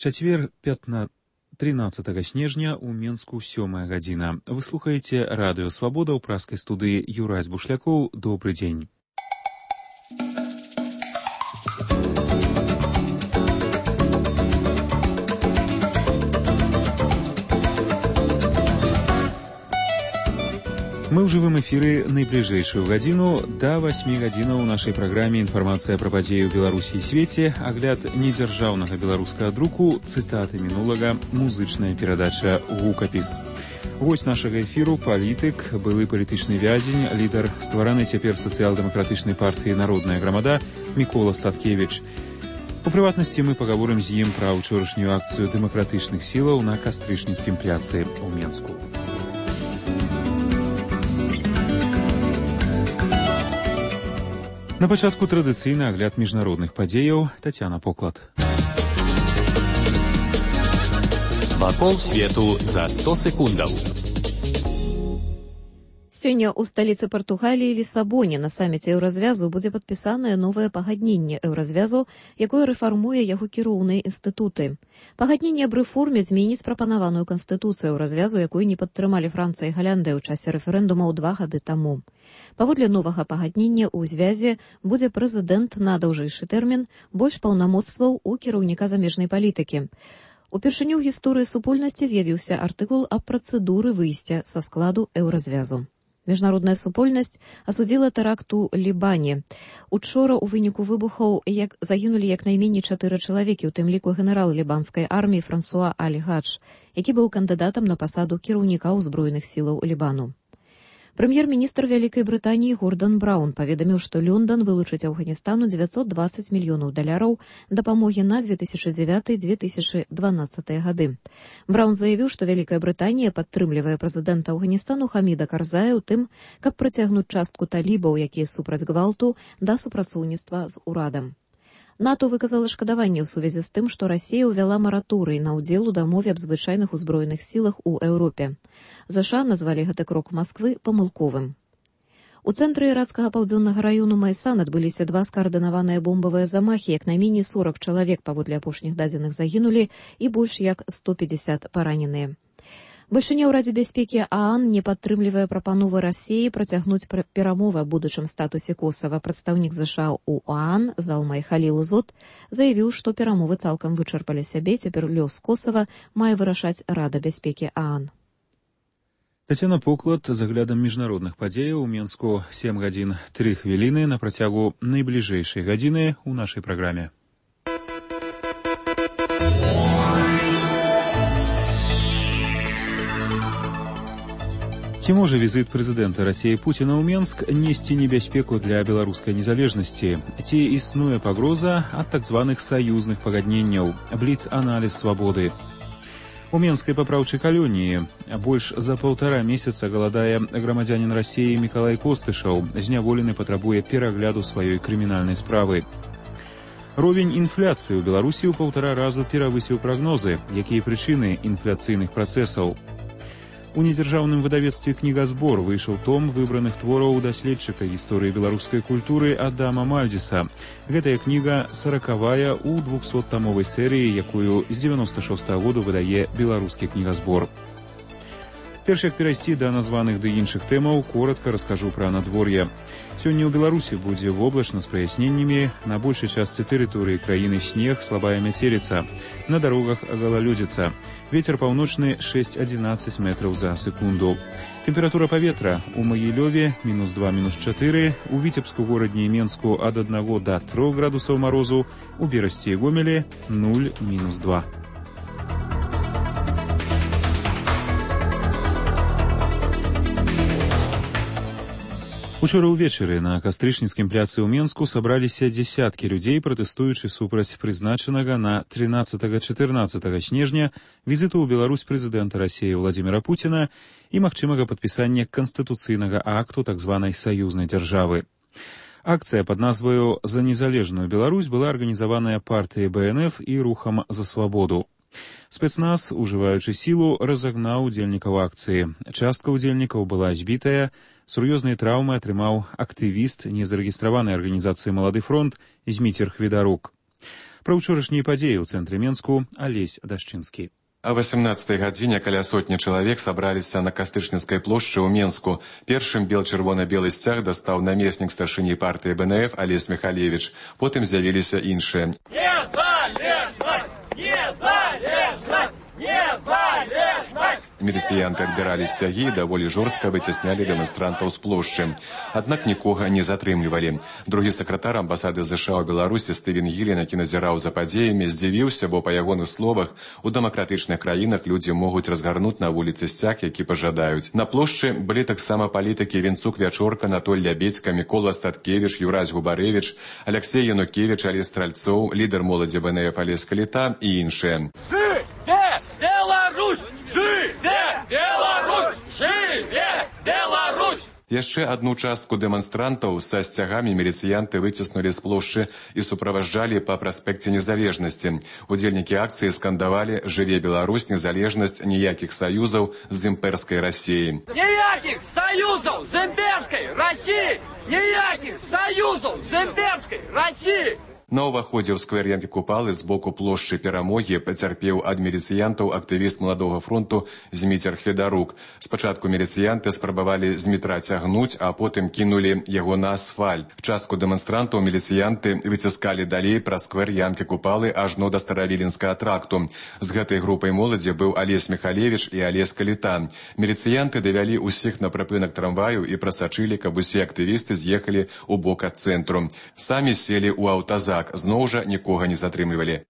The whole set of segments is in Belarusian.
Чацвер 13 снежня ў Менску 7 гадзіна. Вы слухаеце радыё Свабода ў праскай студыі Юрась Бушлякоў. Добры дзень. Мы ў жывым эфіры найбліжэйшую гадзіну да 8 гадзінаў у нашай праграме «Інфармацыя пра падзеі ў Беларусі і свеце», агляд недзяржаўнага беларускага друку, цытаты мінулага, музычная перадача «Гукапіс». Госць нашага эфіру – палітык, былы палітычны вязень, лідар стваранай цяпер сацыял-дэмакратычнай партыі «Народная грамада» Мікола Статкевіч. У прыватнасці мы пагаворым з ім пра ўчорашнюю акцыю дэмакратычных сілаў на Кастрычніцкім пляцы ў Менску. На пачатку традыцыйны агляд міжнародных падзеяў. Тацяна Поклад. Вакол свету за 100 секундаў. Сёння ў сталіцы Партугаліі Лісабоне на саміце Еўразвязу будзе падпісанае новае пагадненне Еўразвязу, якое рэфармуе яго кіроўныя інстытуты. Пагадненне аб рэформе зменіць прапанаваную канстытуцыю Еўразвязу, якую не падтрымалі Францыя і Галяндыя ў часе рэферэндумаў 2 гады таму. Паводле новага пагаднення ў звязе будзе прэзідэнт на даўжэйшы тэрмін, больш паўнамоцтваў у кіраўніка замежнай палітыкі. Упершыню ў гісторыі супольнасці з'явіўся артыкул аб працэдуры выйсця са складу Еўразвязу. Міжнародная супольнасць асудзіла тэракт у Лібане. Учора ў выніку выбухаў загінулі як найменей 4 чалавекі, у тым ліку генерал лібанскай арміі Франсуа Аль-Гадж, які быў кандыдатам на пасаду кіраўніка ўзброеных сілаў Лібану. Прэм'ер-міністр Вялікай Брытаніі Гордан Браўн паведаміў, што Лондон вылучыць Афганістану $920 мільёнаў дапамогі на 2009-2012 гады. Браўн заявіў, што Вялікая Брытанія падтрымлівае прэзідэнта Афганістану Хаміда Карзая ў тым, каб прыцягнуць частку талібаў, якія супраць гвалту, да супрацоўніцтва з урадам. НАТО выказала шкадаванне ў сувязі з тым, што Расія ўвяла мараторый на ўдзел у дамове аб звычайных узброеных сілах у Еўропе. ЗША назвалі гэты крок Масквы памылковым. У цэнтры іракскага паўдзённага раёну Майсан адбыліся 2 скаардынаваныя бомбавыя замахі, як найменей 40 чалавек паводле апошніх дадзеных загінулі і больш як 150 параненыя. Бальшыня ў Радзе бяспекі ААН не падтрымлівае прапановы Расіі працягнуць перамовы аб будучым статусе Косава. Прадстаўнік ЗША ў ААН Залмай Халіл-Зот заявіў, што перамовы цалкам вычарпалі сябе, цяпер лёс Косава мае вырашаць Рада бяспекі ААН. Тацяна Поклад з аглядам міжнародных падзеяў у Менску 7 гадзін 3 хвіліны на працягу найбліжэйшай гадзіны ў нашай праграме. Ці можа візіт прэзідэнта Расіі Пуціна ў Менск несці небяспеку для беларускай незалежнасці? Ці існуе пагроза ад так званых саюзных пагадненняў? Бліц-аналіз свабоды. У менскай папраўчай калоніі больш за 1,5 месяца галадае грамадзянін Расіі Мікалай Костышаў, зняволены патрабуе перагляду сваёй крымінальнай справы. Ровень інфляцыі ў Беларусі ў 1,5 разу перавысіў прагнозы. Якія прычыны інфляцыйных працэсаў? У недзяржаўным выдавецтве «Кнігазбор» выйшаў том выбраных твораў даследчыка гісторыі беларускай культуры Адама Мальдзіса. Гэтая кніга 40-я ў 200-тамовай серыі, якую з 96-го году выдае беларускі кнігазбор. Перш як перайсці да названых ды іншых тэмаў, коратка раскажу пра надвор'е. Сёння ў Беларусі будзе воблачна з праясненнямі, на большай частцы тэрыторыі краіны снег, слабая мяцеліца. На дарогах галалёдзіца. Вецер паўночны 6-11 метраў за секунду. Тэмпература паветра у Магілёве -2-4, у Віцебску, горадні і Менску ад 1 да 3 градусаў марозу, у Берасці і Гомелі 0-2. Учора ўвечары на Кастрычніцкім пляцы ў Менску сабраліся дзесяткі людзей, пратэстуючы супраць прызначанага на 13-14 снежня візіту ў Беларусь прэзідэнта Расіі Владзіміра Пуціна і магчымага падпісання канстытуцыйнага акту так званай саюзнай дзяржавы. Акцыя пад назваю «За незалежную Беларусь» была арганізаваная партыяй БНФ і рухам «За свабоду». Спецназ, ужываючы сілу, разагнаў удзельнікаў акцыі. Частка удзельнікаў была збітая, сур'ёзныя траўмы атрымаў актывіст незарэгістраванай арганізацыі «Малады фронт» Зміцер Хведарук. Пра ўчорашнія падзеі ў цэнтры Менску Алесь Дашчынскі. О 18-й гадзіне каля сотні чалавек сабраліся на Кастрычніцкай плошчы ў Менску. Першым бел-чырвона-белы сцяг дастаў намеснік старшыні партыі БНФ Алесь Михалевич. Потым з'явіліся іншыя. Незалежнасць! Незалежнасць! Незалежнасць! Міліцыянты адбіралі сцягі і даволі жорстка выцяснялі дэманстрантаў з плошчы. Аднак нікога не затрымлівалі. Другі сакратар амбасады ЗША ў Беларусі Стывен Гілен, які назіраў за падзеямі, здзівіўся, бо, па ягоных словах, у дэмакратычных краінах людзі могуць разгарнуць на вуліцы сцяг, які пажадаюць. На плошчы былі таксама палітыкі Вінцук Вячорка, Анатоль Лябедзька, Мікола Статкевіч, Юрась Губарэвіч, Аляксей Янукевіч, Алесь Стральцоў, лідар моладзі БНФ Алесь Каліта і іншыя. Жыве Беларусь! Жыве Беларусь! Жыве Беларусь! Яшчэ адну частку дэманстрантаў са сцягамі міліцыянты выціснулі з плошчы і суправаджалі па праспекце Незалежнасці. Удзельнікі акцыі скандавалі «Жыве Беларусь, незалежнасць, ніякіх саюзаў з імперскай Расіяй». Ніякіх саюзаў з імперскай Расіяй! Ніякіх саюзаў з імперскай Расіяй! На ўваходзе ў сквер Янкі Купалы з боку плошчы Перамогі пацярпеў ад міліцыянтаў актывіст Маладога фронту Зміцер Хведарук. Спачатку міліцыянты спрабавалі Змітра цягнуць, а потым кінулі яго на асфальт. Частку дэманстрантаў міліцыянты выціскалі далей праз сквер Янкі Купалы ажно да Старавіленскага тракту. З гэтай групай моладзі быў Алесь Михалевич і Алесь Каліта. Міліцыянты давялі ўсіх на прыпынак трамваю і прасачылі, каб усе актывісты з'ехалі ў бок ад цэнтру. Самі селі ў аўтазак. Зноў жа нікога не затрымлівалі.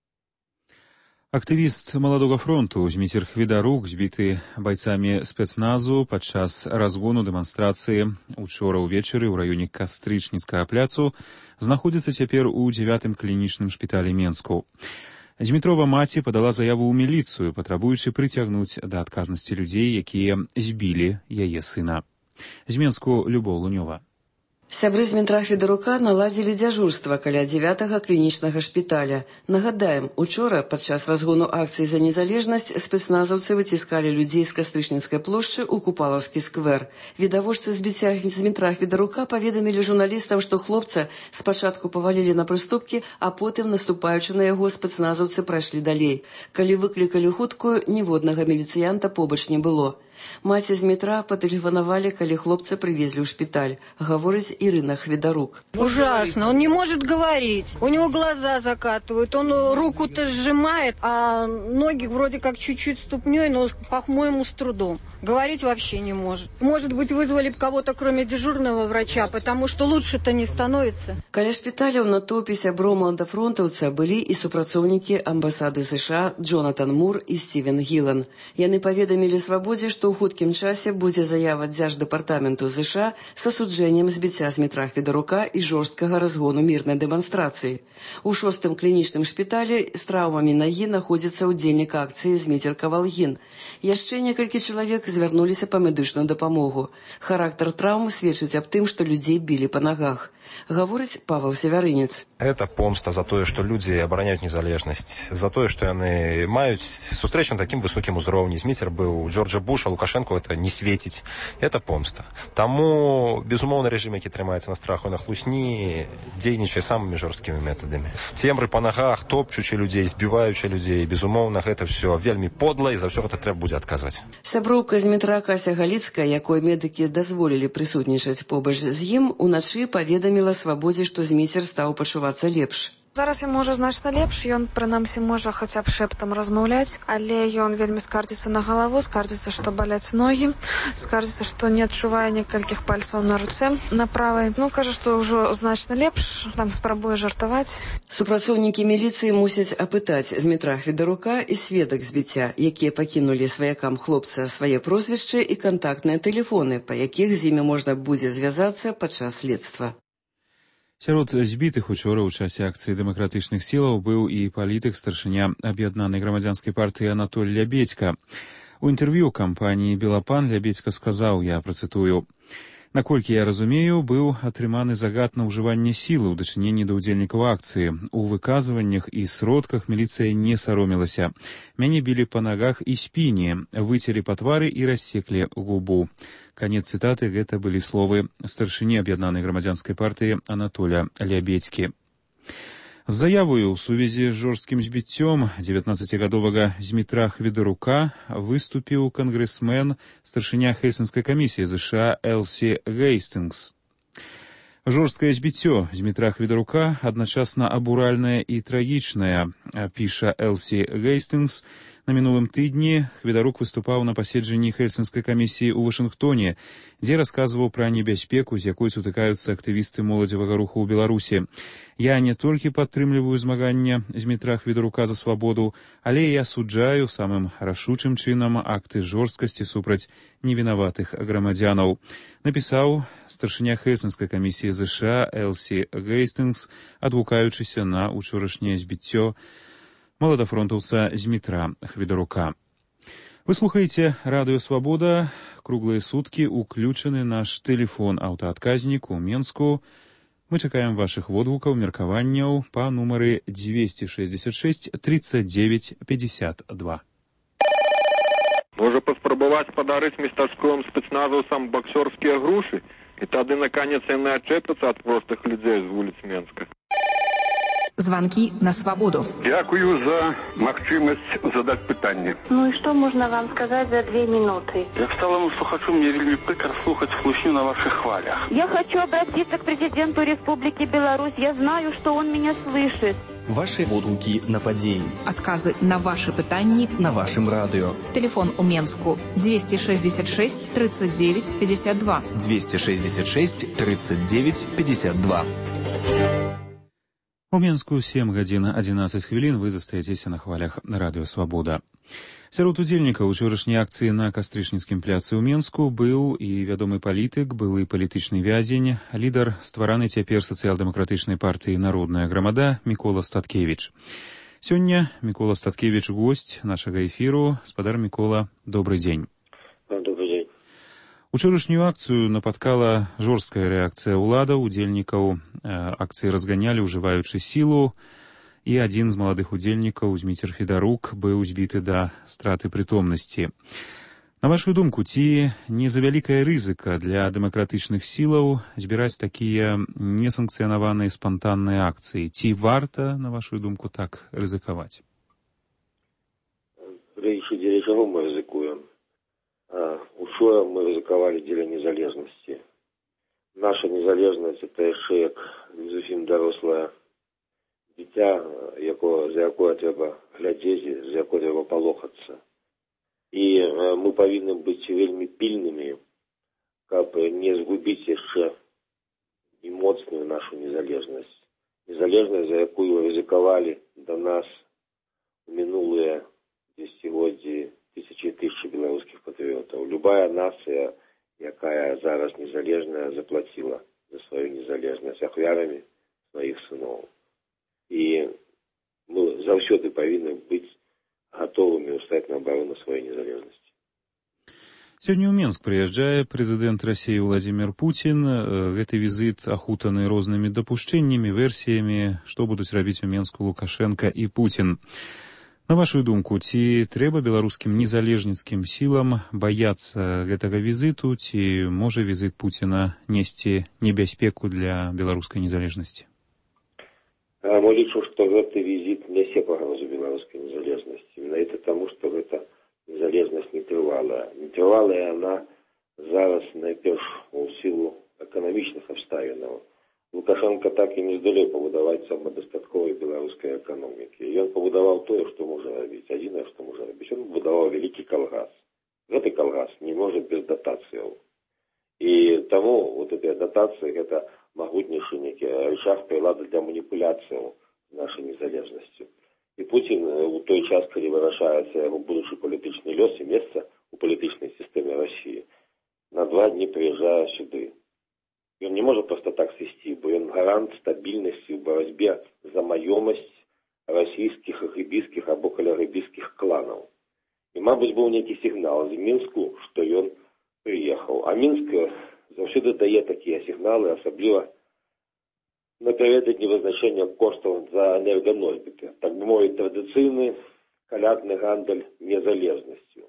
Актывіст Маладога фронту Зміцер Хведарук, збіты байцамі спецназу падчас разгону дэманстрацыі учора ўвечары ў раёне Кастрычніцкага пляцу, знаходзіцца цяпер у 9-м клінічным шпіталі Менску. Змітрова маці падала заяву ў міліцыю, патрабуючы прыцягнуць да адказнасці людзей, якія збілі яе сына. З Менску Любоў Лунёва. Сябры Змітра Хведарука наладзілі дзяжурства каля 9-га клінічнага шпіталя. Нагадаем, учора падчас разгону акцыі за незалежнасць спецназаўцы выціскалі людзей з Кастрычніцкай плошчы ў Купалаўскі сквер. Відавочцы збіцця Змітра Хведарука паведамілі журналістам, што хлопца спачатку павалілі на прыступкі, а потым, наступаючы на яго, спецназаўцы прайшлі далей. Калі выклікалі хуткую, ніводнага міліцыянта побач не было. Маці Змітра патэлефанавалі, калі хлопца прывезлі ў шпіталь. Гаворыць Ирина Хведарук. Ужасно, он не может говорить. У него глаза закатывают, он руку-то сжимает, а ноги вроде как чуть-чуть ступней, но, по-моему, с трудом. Говорить вообще не может. Может быть, вызвали бы кого-то, кроме дежурного врача, потому что лучше-то не становится. Каля шпіталя ў натоўпе сяброў маладафронтаўца былі і супрацоўнікі амбасады США Джонатан Мур і Стивен Гілан. Яны паведамілі Свабодзе, што ў хуткім часе будзе заява Дзярждэпартаменту США з асуджэннем збіцця Змітра Хведарука і жорсткага разгону мірнай дэманстрацыі. У 6-м клінічным шпіталі з траўмамі нагі знаходзіцца ўдзельнік акцыі Зміцер Кавалгін. Яшчэ некалькі чалавек звярнуліся па медычную дапамогу. Характар траўм сведчыць аб тым, што людзей білі па нагах. Гаворыць Павел Севярынец. Это помста за тое, што людзі абараняюць незалежнасць, за тое, што яны маюць сустрэчу на такім высокім узроўні. Зміцер быў Джорджа Буша, Лукашенко это не светіць. Это помста. Таму, безумоўна, рэжым, які трымаецца на страху і на хлусні, дзейнічае самымі жорсткімі метадамі. Цемры па нагах, топчучы людзей, збіваючы людзей, безумоўна, гэта все вельмі подла, і за ўсё гэта трэба будзе адказваць. Сяброўка Змітра Кася Галіцкая, якой медыкі дазволілі прысутнічаць побач з ім, уначы паведаміла Свабодзе, што Зміцер стаў пачувацца лепш. Зараз ему уже значна лепш, ён прынамсі можа хаця б шэптам размаўляць, але ён вельмі скардзіцца на галаву, скардзіцца, што баляць ногі, скардзіцца, што не адчувае некалькіх пальцаў на руцэ на правай. Кажа, што ўжо значна лепш, там спрабуе жартаваць. Супрацоўнікі міліцыі мусяць апытаць Змітра Хведарука і сведак збіцця, якія пакінулі сваякам хлопца свае прозвішчы і кантактныя тэлефоны, па якіх з імі можна будзе звязацца падчас следства. Сярод збітых учора ў часе акцыі дэмакратычных сілаў быў і палітык старшыня аб'яднанай грамадзянскай партыі Анатоль Лябедзька. У інтэрв'ю кампаніі «Белапан» Лябедзька сказаў, я працытую: «Наколькі я разумею, быў атрыманы загад на ўжыванне сілы ў дачыненні да ўдзельнікаў акцыі. У выказваннях і сродках міліцыя не саромілася. Мяне білі па нагах і спіне, выцелі па твары і рассеклі губу». Канец цытаты, гэта былі словы старшыні аб'яднанай грамадзянскай партыі Анатоля Лябедзькі. З заявою ў сувязі з жорсткім збіццём 19гадовага Змітра Хведарука выступіў кангрэсмен, старшыня Хельсінскай камісіі ЗША Элсі Гейстингс. Жорсткае збіццё Змітра Хведарука адначасна абуральнае і трагічнае, піша Элсі Гейстингс. На мінулым тыдні Хведарук выступаў на паседжанні Хельсінскай камісіі ў Вашынгтоне, дзе расказваў пра небяспеку, з якой сутыкаюцца актывісты моладзевага руху ў Беларусі. Я не толькі падтрымліваю змаганне Змітра Хведарука за свабоду, але і асуджаю самым рашучым чынам акты жорсткасці супраць невінаватых грамадзянаў, напісаў старшыня Хельсінскай камісіі ЗША Элсі Гейстингс, адгукаючыся на учорашняе збіццё маладафронтаўца Змітра Хведарука. Вы слухаеце Радыё Свабода. Круглыя суткі уключаны наш тэлефон-аўтаадказнік у Менску. Мы чакаем вашых водгукаў, меркаванняў па нумары 266 39 52. Можа паспрабаваць падарыць местачковым спецназаўцам баксёрскія грушы, і тады наконец яны адчэпяцца ад простых людзей з вуліц Менска. Звонки на свободу. Дякую за магчымасць задаць пытанне. Ну и что можно вам сказать за 2 минуты? Я стала вам, что хочу, мне вельмі прикро слухать слухню на ваших хвалях. Я хочу обратиться к президенту Республики Беларусь. Я знаю, что он меня слышит. Ваши водгуки на падзеі. Отказы на ваши пытанні на вашем радио. Телефон у Менску 266 39 52. 266 39 52. У Менску 7 гадзін 11 хвілін вы застаецеся на хвалях Радыё Свабода. Сярод удзельнікаў учорашняй акцыі на Кастрычніцкім пляцы ў Менску быў і вядомы палітык, былы палітычны вязень, лідар стваранай цяпер сацыял-дэмакратычнай партыі «Народная грамада» Мікола Статкевіч. Сёння Мікола Статкевіч госць нашага эфіру. Спадар Мікола, добрый дзень. Добрый дзень. Учорашнюю акцыю напаткала жорсткая рэакцыя ўладаў, удзельнікаў акцыі разганялі, ужываючы сілу, і адзін з маладых удзельнікаў, Зміцер Хведарук, быў збіты да страты прытомнасці. На вашу думку, ці не завялікая рызыка для дэмакратычных сілаў збіраць такія несанкцыянаваныя спантанныя акцыі? Ці варта, на вашу думку, так рызыкаваць? Дзеля чаго мы рызыкуем? Учора мы рызыкавалі дзеля незалежнасці. Наша незалежнасць – это яшчэ як не зусім дарослае дзіця, за якое трэба глядзець, за якое трэба палохацца. І мы павінны быць вельмі пільнымі, каб не згубіць яшчэ і моцную нашу незалежнасць. Незалежнасць, за якую рызыкавалі да нас у мінулыя дзесяцігоддзі тысячи беларускіх патрыётаў. Любая нацыя, якая зараз незалежная, заплатила за свою незалежнасць ахвярамі сваіх сыноў. І мы заўсёды павінны быць гатовымі ўстаць на абарону сваёй незалежнасці. Сёння ў Менск прыязджае прэзідэнт Расіі Владзімір Пуцін. Гэты візіт ахутаны рознымі дапушчэннямі, версіямі, што будуць рабіць у Менску Лукашенка і Пуцін. На вашу думку, ці трэба беларускім незалежніцкім сілам баяцца гэтага візіту, ці можа візіт Пуціна несці небяспеку для беларускай незалежнасці? Мы лічу, што гэты візіт нясе пагрозу беларускай незалежнасці. Менавіта таму, што гэта незалежнасць нетрывалая. Нетрывалая яна зараз найперш у сілу эканамічных абставінаў. Лукашенко так і не здолеў пабудаваць самадастатковай беларускай эканомікі. Ён пабудаваў тое, што можа рабіць. Адзінае, што можа рабіць. Ён будаваў вялікі калгас. Гэты калгас не можа без датацыяў. І таму вот гэтыя датацыі – гэта магутнейшы нейкі рычаг прылады для маніпуляцыяў з нашай незалежнасцю. І Пуцін у той час, калі вырашаецца яго будучы палітычны лёс і месца у палітычнай сістэме Расіі, на 2 дні прыязджае сюды. Ён не можа проста так сысці, бо ён гарант стабільнасці ў барацьбе за маёмасць расійскіх агібіскіх або каляагібіскіх кланаў. І, мабыць, быў нейкі сігнал з Мінску, што ён прыехаў. А Мінск заўсёды дае такія сігналы, асабліва напярэдадні вызначэння коштаў за энерганосьбіты. Так бы мовіць, традыцыйны калядны гандаль незалежнасцю.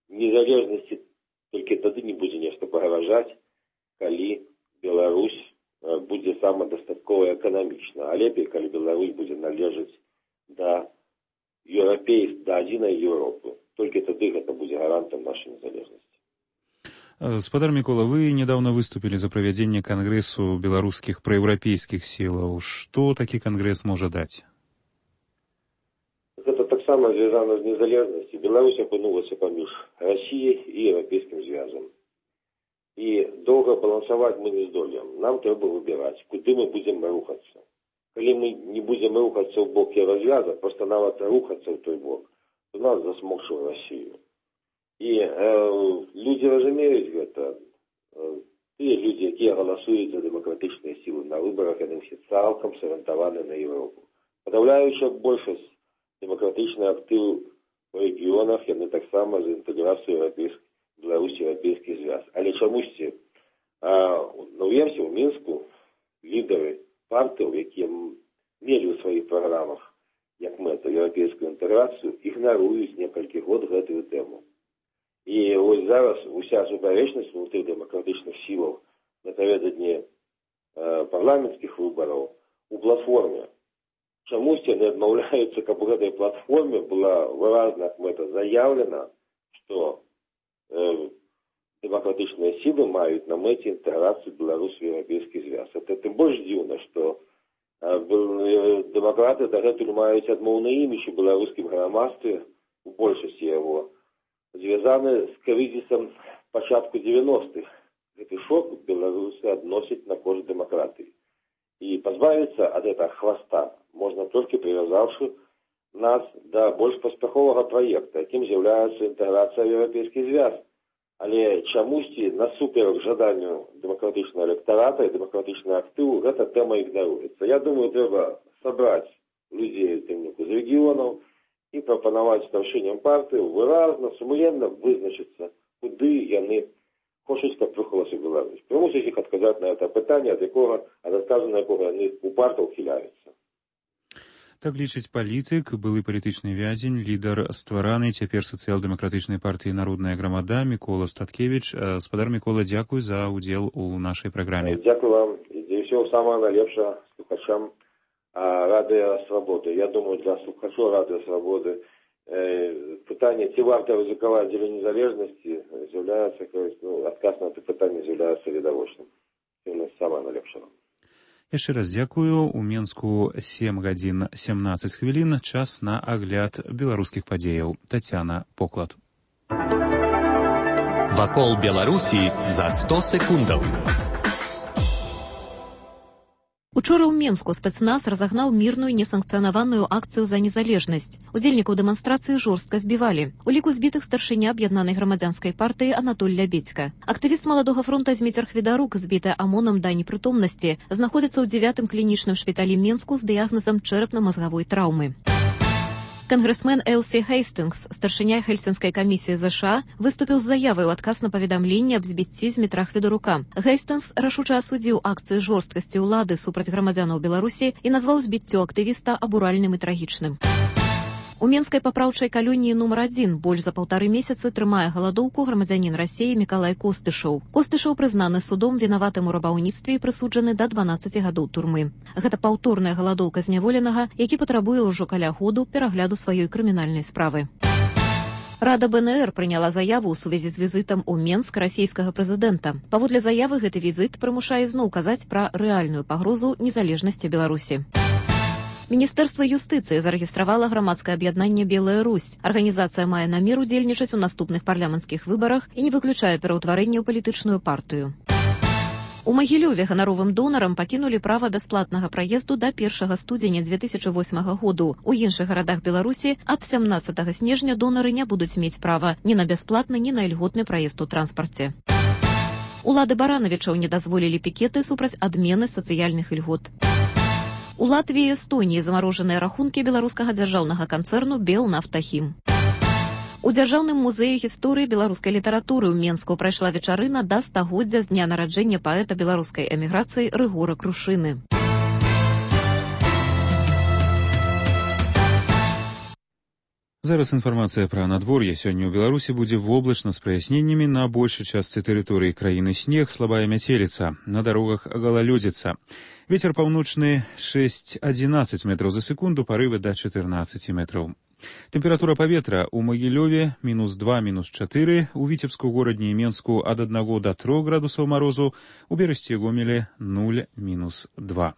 Незалежнасці толькі тады не будзе нешта пагражаць, калі Беларусь будзе самадастаткова эканамічна. А лепей, калі Беларусь будзе належаць да адзінай Еўропы. Толькі тады гэта будзе гарантам нашай незалежнасці. Спадар Мікола, вы недавно выступили за проведение Конгрессу белорусских проевропейских сил. Что таки Конгресс может дать? Это так само связано с незалежностью. Беларусь опынулась паміж Россией и Европейским Союзом. И долго балансовать мы не здолеем. Нам треба выбирать, куда мы будем рухаться. Если мы не будем рухаться в бок Еврозвяза, просто нават рухаться в той бок, то нас засмокче в Россию. І люди разумеюць гэта. Тыя людзі, якія галасуюць за дэмакратычныя сілы на выбарах, яны ўсе цалкам сарыентаваны на Еўропу. Падаўляючая большасць дэмакратычных актываў у рэгіёнах, яны таксама за інтэграцыю Беларусі Еўрапейскі звяз. Але чамусьці на ўемсе ў Мінску лідары партыяў, якія мелі ў сваіх праграмах як мэта еўрапейскую інтэграцыю, ігнаруюць некалькі год гэтую тэму. І ось зараз уся супярэчнасць внутры дэмакратычных сілаў напярэдадні парламенцкіх выбараў у платформе. Чамусьці яны адмаўляюцца, каб у гэтай платформе была выразна мэта заяўлена, што дэмакратычныя сілы маюць на мэце інтэграцыю Беларусі ў Еўрапейскі звяз. Это тым больш дзіўна, што дэмакраты дагэтуль маюць адмоўны імідж у беларускім грамадстве, у большасці яго, звязаны з крызісам пачатку 90-х. Гэты шок беларусы адносяць на кошт дэмакратыі. І пазбавіцца ад гэтага хваста можна толькі прывязаўшы нас да больш паспяховага праекта, якім з'яўляецца інтэграцыя ў Еўрапейскі звяз. Але чамусьці насуперак жаданню дэмакратычнага электарата і дэмакратычнага актыву гэта тэма ігнаруецца. Я думаю, трэба сабраць людзей з рэгіёнаў і прапанаваць старшыням партыі выразна, сумленна вызначыцца, куды яны хочуць, каб рухалася Беларусь. Прымусіць іх адказаць на гэта пытанне, ад адказу на якога яны упарта ўхіляюцца. Так лічыць палітык, былы палітычны вязень, лідар стваранай цяпер сацыял-дэмакратычнай партыі «Народная грамада» Мікола Статкевіч. Спадар Мікола, дзякуй за ўдзел у нашай праграме. Дзякуй вам і ўсё самае найлепшае слухачам Радыё Свабоды. Я думаю, для слухачоў Радыё Свабоды пытанне, ці варта рызыкаваць дзеля незалежнасці, з'яўляецца, адказ на гэта пытанне з'яўляецца відавочным. Це самае найлепшае. Яшчэ раз дзякую. У Менску 7 гадзін 17 хвілін. Час на агляд беларускіх падзеяў. Тацяна Поклад. Вакол Беларусі за 100 секундаў. Учора ў Менску спецназ разагнаў мірную несанкцыянаваную акцыю за незалежнасць. Удзельнікаў дэманстрацыі жорстка збівалі. У ліку збітых старшыня аб'яднанай грамадзянскай партыі Анатоль Лябедзька. Актывіст Маладога фронта Зміцер Хведарук, збітая АМОНам да непрытомнасці, знаходзіцца ў 9-м клінічным шпіталі Менску з дыягназам чэрапна-мазгавой траўмы. Конгрэсмен Элсі Хейстингс, старшыня Хельсінскай камісіі ЗША, выступіў з заявай у адказ на паведамленне аб збіцці Змітра Хведарука. Хейстингс рашуча асудзіў акцыі жорсткасці ўлады супраць грамадзянаў Беларусі і назваў збіццё актывіста абуральным і трагічным. У Менскай папраўчай калоніі нумар 1 больш за 1,5 месяцы трымае галадоўку грамадзянін Расіі Мікалай Костышаў. Костышаў прызнаны судом вінаватым у рабаўніцтве і прысуджаны да 12 гадоў турмы. Гэта паўторная галадоўка зняволенага, які патрабуе ўжо каля году перагляду сваёй крымінальнай справы. Рада БНР прыняла заяву ў сувязі з візітам у Менск расійскага прэзідэнта. Паводле заявы гэты візіт прымушае зноў казаць пра рэальную пагрозу незалежнасці Беларусі. Міністэрства юстыцыі зарэгістравала грамадскае аб'яднанне «Белая Русь». Арганізацыя мае намер удзельнічаць у наступных парламенцкіх выбарах і не выключае пераўтварэнне ў палітычную партыю. У Магілёве ганаровым донарам пакінулі права бясплатнага праезду да 1 студзеня 2008 году. У іншых гарадах Беларусі ад 17 снежня донары не будуць мець права ні на бясплатны, ні на ільготны праезд у транспарце. Улады Баранавічаў не дазволілі пікеты супраць адмены сацыяльных ільгот. У Латвіі і Эстоніі замарожаныя рахункі беларускага дзяржаўнага канцэрну «Белнафтахім». У Дзяржаўным музеі гісторыі беларускай літаратуры ў Менску прайшла вечарына да 100-годдзя з дня нараджэння паэта беларускай эміграцыі Рыгора Крушыны. Зараз інфармацыя пра надвор'е. Сёння ў Беларусі будзе воблачна з праясненнямі. На большай частцы тэрыторыі краіны снег, слабая мяцеліца. На дарогах галалёдзіца. Вецер паўночны 6-11 метраў за секунду, парывы да 14 метраў. Тэмпература паветра ў Магілёве -2, -4, у Віцебску, горадні і Менску ад 1 до 3 градусаў марозу, у Берасці і Гомелі 0, -2.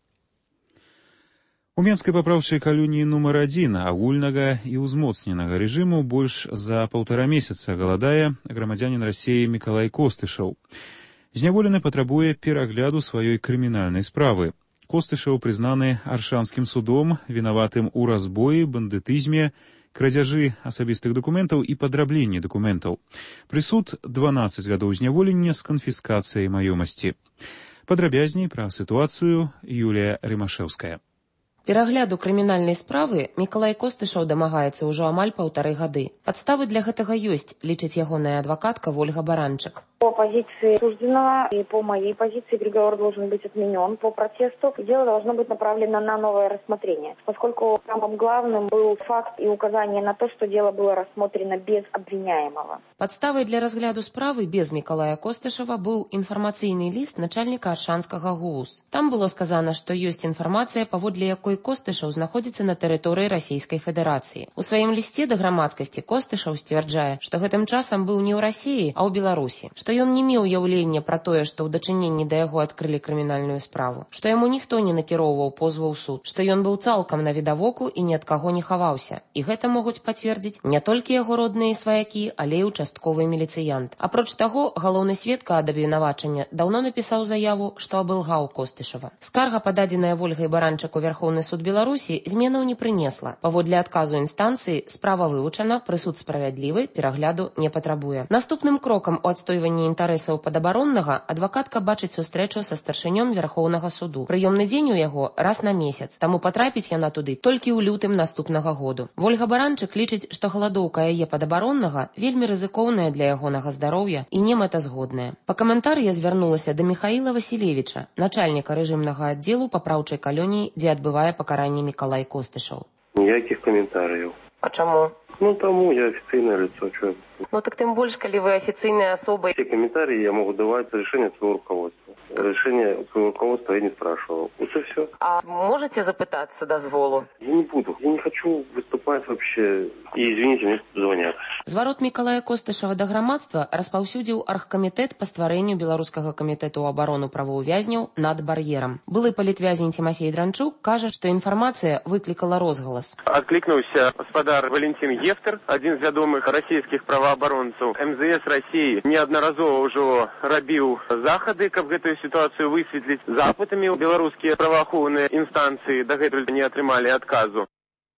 У Менскай папраўчай калоніі нумар 1 агульнага і ўзмоцненага рэжыму больш за 1,5 месяца галадае грамадзянін Расіі Мікалай Костышаў. Зняволены патрабуе перагляду сваёй крымінальнай справы. Костышаў прызнаны Аршанскім судом вінаватым у разбоі, бандытызме, крадзяжы асабістых дакументаў і падрабленні дакументаў. Прысуд 12 гадоў зняволення з канфіскацыяй маёмасці. Падрабязней пра сітуацыю Юлія Рымашэўская. Перагляду крымінальнай справы Мікалай Костышаў дамагаецца ўжо амаль 1,5 гады. Падставы для гэтага ёсць, лічыць ягоная адвакатка Ольга Баранчык. По позиции сужденного и по моей позиции приговор должен быть отменен по протесту. Дело должно быть направлено на новое рассмотрение, поскольку самым главным был факт и указание на то, что дело было рассмотрено без обвиняемого. Падставай для разгляду справы без Мікалая Костышава быў інфармацыйны ліст начальніка Аршанскага ГУС. Там было сказано, што ёсць інфармацыя, паводле якой Костышаў знаходзіцца на тэрыторыі Расійскай Федэрацыі. У сваім лісце да грамадскасці Костышаў сцвярджае, што гэтым часам быў не ў Расіі, а ў Беларусі, што ён не меў уяўлення пра тое, што ў дачыненні да яго адкрылі крымінальную справу, што яму ніхто не накіроўваў позву ў суд, што ён быў цалкам навідавоку і ні ад каго не хаваўся. І гэта могуць пацвердзіць не толькі яго родныя і сваякі, але і участковы міліцыянт. Апроч таго, галоўны сведка ад абвінавачання даўно напісаў заяву, што абылгаў Костышава. Скарга, пададзеная Ольгай Баранчык у Верхоўны суд Беларусі, зменаў не прынесла. Паводле адказу інстанцыі, справа вывучана, прысуд справядлівы, перагляду не патрабуе. Наступным крокам у адстойванні інтарэсаў падабароннага адвакатка бачыць сустрэчу са старшынём Верхоўнага суду. Прыёмны дзень у яго раз на месяц, таму патрапіць яна туды толькі ў лютым наступнага году. Ольга Баранчык лічыць, што галадоўка яе падабароннага вельмі рызыкоўная для ягонага здароўя і немэтазгодная. Па каментар я звярнулася да Міхаіла Васілевіча, начальніка рэжымнага аддзелу папраўчай калоніі, дзе адбывае пакаранне Мікалай Костышаў. Ніякіх каментарыяў. А чаму? Тому я официальное лицо. Так тем больше, коли вы официальная особа. Все комментарии я могу давать решение своего руководства. Решение своего руководства я не спрашивал. Это все. А можете запытаться дозволу? Я не буду. Я не хочу выступать вообще. И извините, мне звонят. Зварот Мікалая Костышава да грамадства распаўсюдзіў аргкамітэт па стварэнню Беларускага камітэту абароны праваўвязняў над бар'ерам. Былы палітвязень Тимофей Дранчук кажа, што інфармацыя выклікала розгалас. Откликнулся господар Валентин Ефтер, один из вядомых расійскіх праваабаронцаў. МЗС России неаднаразова ўжо рабіў захады, каб гэтую ситуацию высветліць. Запытамі беларускія праваахоўныя інстанцыі дагэтуль не атрымалі адказу.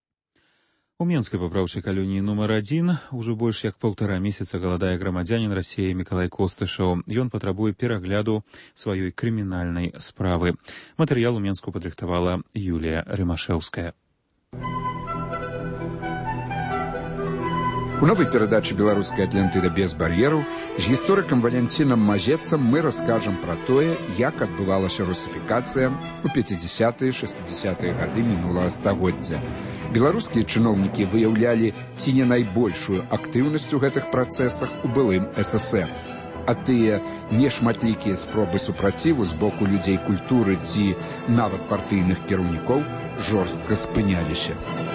У Менскай папраўчай калоніі нумар 1 ужо больш як 1,5 месяца галадае грамадзянін Расіі Мікалай Костышаў. Ён патрабуе перагляду сваёй крымінальнай справы. Матэрыял у Менску падрыхтавала Юлія Рымашэўская. У новой передаче «Белорусская Атлантида без барьеров» с гісторыкам Валентином Мазецам мы расскажем про тое, як адбывалася русификация у 50-60-е гады мінулага стагоддзя. Беларускія чыноўнікі выяўлялі ці не найбольшую актыўнасць у гэтых працэсах у былым СССР. А тыя нешматлікія спробы супраціву з боку людзей культуры ці нават партыйных кіраўнікоў жорстка спыняліся.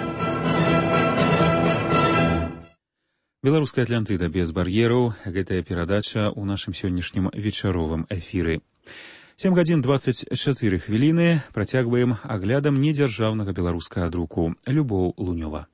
Беларуская Атлантыда без бар'ераў. Гэтая перадача ў нашым сённяшнім вечаровым эфіры. 7 гадзін 24 хвіліны. Працягваем аглядам недзяржаўнага беларускага друку. Любоў Лунёва.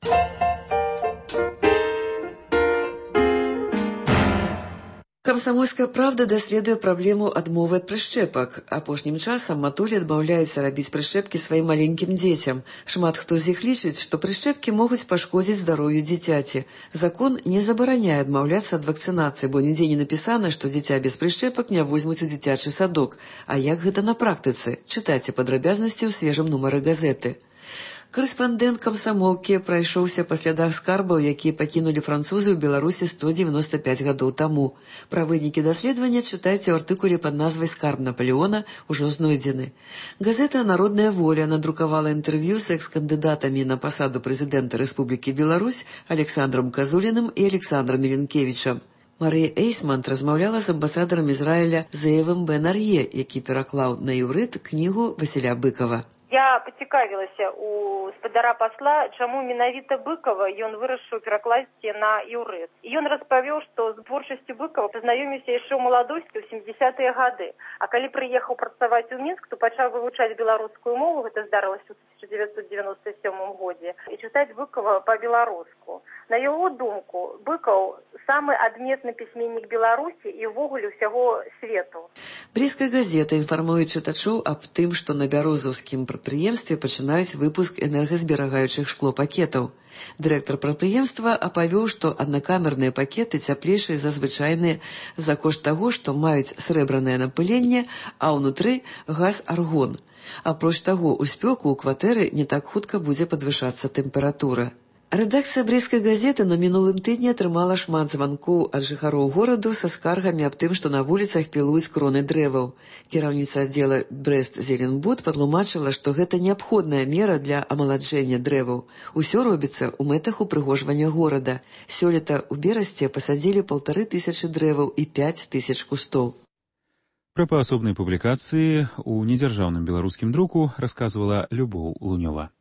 Камсамольская правда даследуе праблему адмовы ад прышчэпак. Апошнім часам матулі адмаўляецца рабіць прышчэпкі сваім маленькім дзецям. Шмат хто з іх лічыць, што прышчэпкі могуць пашкодзіць здароўю дзіцяці. Закон не забараняе адмаўляцца ад вакцынацыі, бо нідзе не напісана, што дзіця без прышчэпак не возьмуць у дзіцячы садок. А як гэта на практыцы? Чытайце падрабязнасці ў свежым нумары газеты. Корэспандэнт камсамолкі прайшоўся па слядах скарбаў, якія пакінулі французы ў Беларусі 195 гадоў таму. Пра вынікі даследавання чытайце ў артыкуле пад назвай «Скарб Наполеона» ужо знойдзены. Газета «Народная воля» надрукавала інтэрв'ю з экс-кандыдатамі на пасаду прэзідэнта Рэспублікі Беларусь Александром Казуліным і Александром Міленкевічам. Марыя Эйсмант размаўляла з амбасадарам Ізраіля Зеевым Бен-Ар'е, які пераклаў на іўрыт кнігу Васіля Быкова. Я пацікавілася у спадара пасла, чаму менавіта Быкова ён вырашыў перакласці на іўрыт. І ён распавёў, што з творчасцю Быкова пазнаёміўся яшчэ ў маладосці ў 70-е гады. А калі прыехаў працаваць у Мінск, то пачаў вывучаць беларускую мову, гэта здарылася ў 1997 годзе, і чытаць Быкова па-беларуску. На яго думку, Быкаў самы адметны пісьменнік Беларусі і ўвогуле ўсяго свету. Брестская газета інфармуе чытачоў аб тым, што на бярозаўскім прадпрыемстве пачынаюць выпуск энергазберагаючых шклопакетаў. Дырэктар прадпрыемства апавёў, што аднакамерныя пакеты цяплейшыя за звычайныя за кошт таго, што маюць срэбранае напыленне, а ўнутры газ-аргон. Апроч таго, у спёку ў кватэры не так хутка будзе падвышацца тэмпература. Рэдакцыя брестскай газеты на мінулым тыдні атрымала шмат званкоў ад жыхароў гораду са скаргамі аб тым, што на вуліцах пілуюць кроны дрэваў. Кіраўніца аддзела Брест-Зеленбуд патлумачыла, што гэта неабходная мера для амаладжэння дрэваў. Усё робіцца ў мэтах упрыгожвання горада. Сёлета ў Берасце пасадзілі 1500 дрэваў і 5000 кустоў. Пра паасобнай публікацыі ў недзяржаўным беларускім друку расказвала Любоў Лунёва.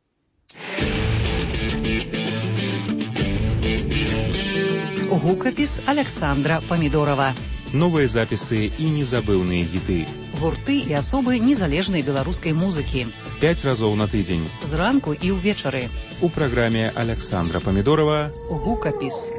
Гукапіс Александра Памідорова. Новыя запісы і незабыўныя хіты. Гурты і асобы незалежнай беларускай музыкі. 5 разоў на тыдзень. Зранку і ўвечары. У праграме Александра Памідорова Гукапіс.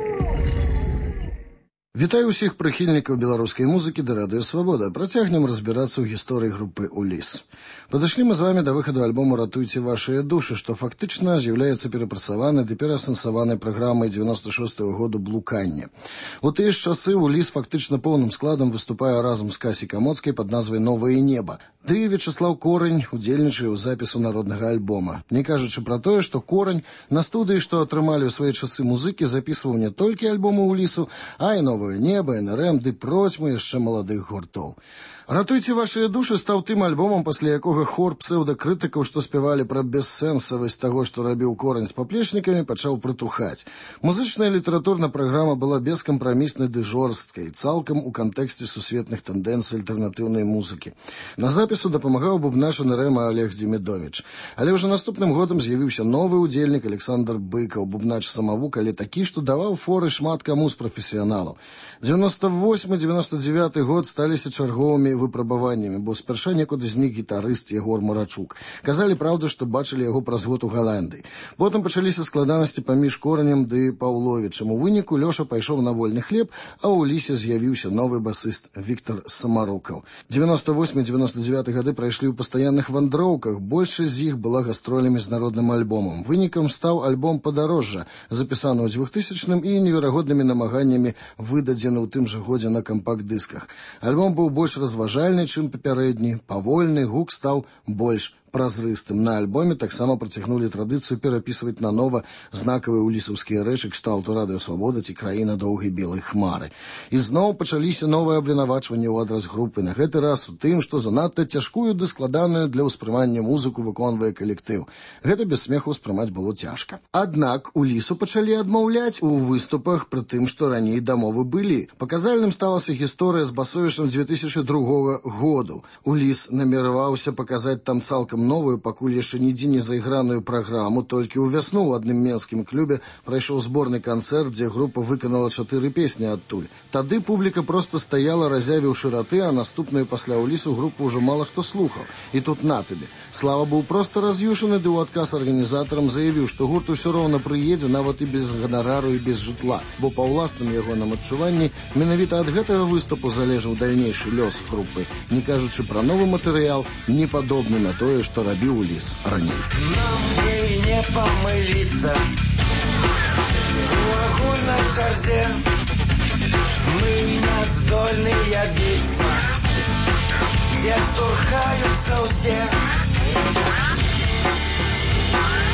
Вітаю ўсіх прыхільнікаў беларускай музыкі да радыё «Свабода». Працягнем разбірацца ў гісторыі групы «Уліс». Падышлі мы з вамі да выхаду альбому «Ратуйце вашыя душы», што фактычна з'яўляецца перапрацаванай ды пераасэнсаванай праграмай 96-го году «Блукання». У тыя ж часы «Уліс» фактычна поўным складам выступае разам з Касей Камоцкай пад назвай «Новае неба». Ды Вячеслаў Корань удзельнічае ў запісу народнага альбома. Не кажучы пра тое, што Корань на студыі, што атрымалі ў свае часы музыкі, запісваў не толькі альбомы «Улісу», а і «Новае неба», НРМ ды процьмы яшчэ маладых гуртоў. «Ратуйце вашыя душы» стаў тым альбомам, пасля якога хор псеўдакрытыкаў, што спявалі пра бессэнсавасць таго, што рабіў Корань з паплечнікамі, пачаў прытухаць. Музычная літаратурная праграма была бескампраміснай ды жорсткай, цалкам у кантэксце сусветных тэндэнцый альтэрнатыўнай музыкі. На запісу дапамагаў бубнаш НРМ Олег Дзімідовіч. Але ўжо наступным годам з'явіўся новы ўдзельнік Александр Быкаў, бубнач-самавук, але такі, што даваў форы шмат каму з прафесіяналаў. 98-99 год сталіся чарговымі выпрабаваннямі, бо спярша некуды знік гітарыст Егор Мурачук. Казалі праўду, што бачылі яго праз год у Галандыі. Потым пачаліся складанасці паміж Коранем ды Паўловічам. У выніку Лёша пайшоў на вольны хлеб, а ў Улісе з'явіўся новы басіст Віктор Самарукаў. 98-99 гады прайшлі ў пастаянных вандроўках, большасць з іх была гастролямі з народным альбомам. Вынікам стаў альбом «Падарожжа», запісаны ў 2000-м і неверагоднымі намаганнямі выдадзены ў тым жа годзе на кампакт-дысках. Альбом быў больш разважальны, чым папярэдні, павольны, гук стаў больш празрыстым. На альбоме таксама працягнулі традыцыю перапісваць нанова знакавыя улісаўскія рэчы кшталту «Радыё Свабода» ці «Краіна доўгай белай хмары». І зноў пачаліся новыя абвінавачванні ў адрас групы, на гэты раз у тым, што занадта цяжкую ды складаную для ўспрымання музыку выконвае калектыў. Гэта без смеху ўспрымаць было цяжка. Аднак Улісу пачалі адмаўляць у выступах, пры тым, што раней дамовы былі. Паказальным сталася гісторыя з Басовічам 2002 году. Уліс намерваўся паказаць там цалкам новую, пакуль яшчэ нідзе не зайграную праграму, толькі ў вясну ў адным менскім клубе прайшоў зборны канцэрт, дзе група выканала 4 песні адтуль. Тады публіка проста стаяла, разявіўшы раты, а наступную пасля Улісу групу ўжо мала хто слухаў. І тут на табе. Слава быў проста раз'юшаны, ды ў адказ арганізатарам заявіў, што гурт усё роўна прыедзе, нават і без ганарару і без жытла, бо па ўласным ягоным адчуванні менавіта ад гэтага выступу залежаў дальнейшы лёс групы, не кажучы пра новы матэрыял, не падобны на тое, што рабіў Уліс раней. Нам бы не помылиться у агульной чарзе. Мы не здольные биться, где штурхаются все.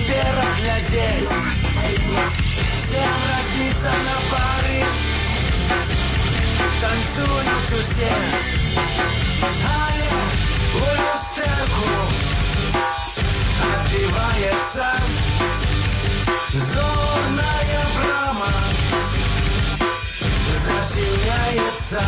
вверх глядеть, всем разбиться на пары. Танцуют усе, але у люстерку отбивается зорная брама, зачиняется.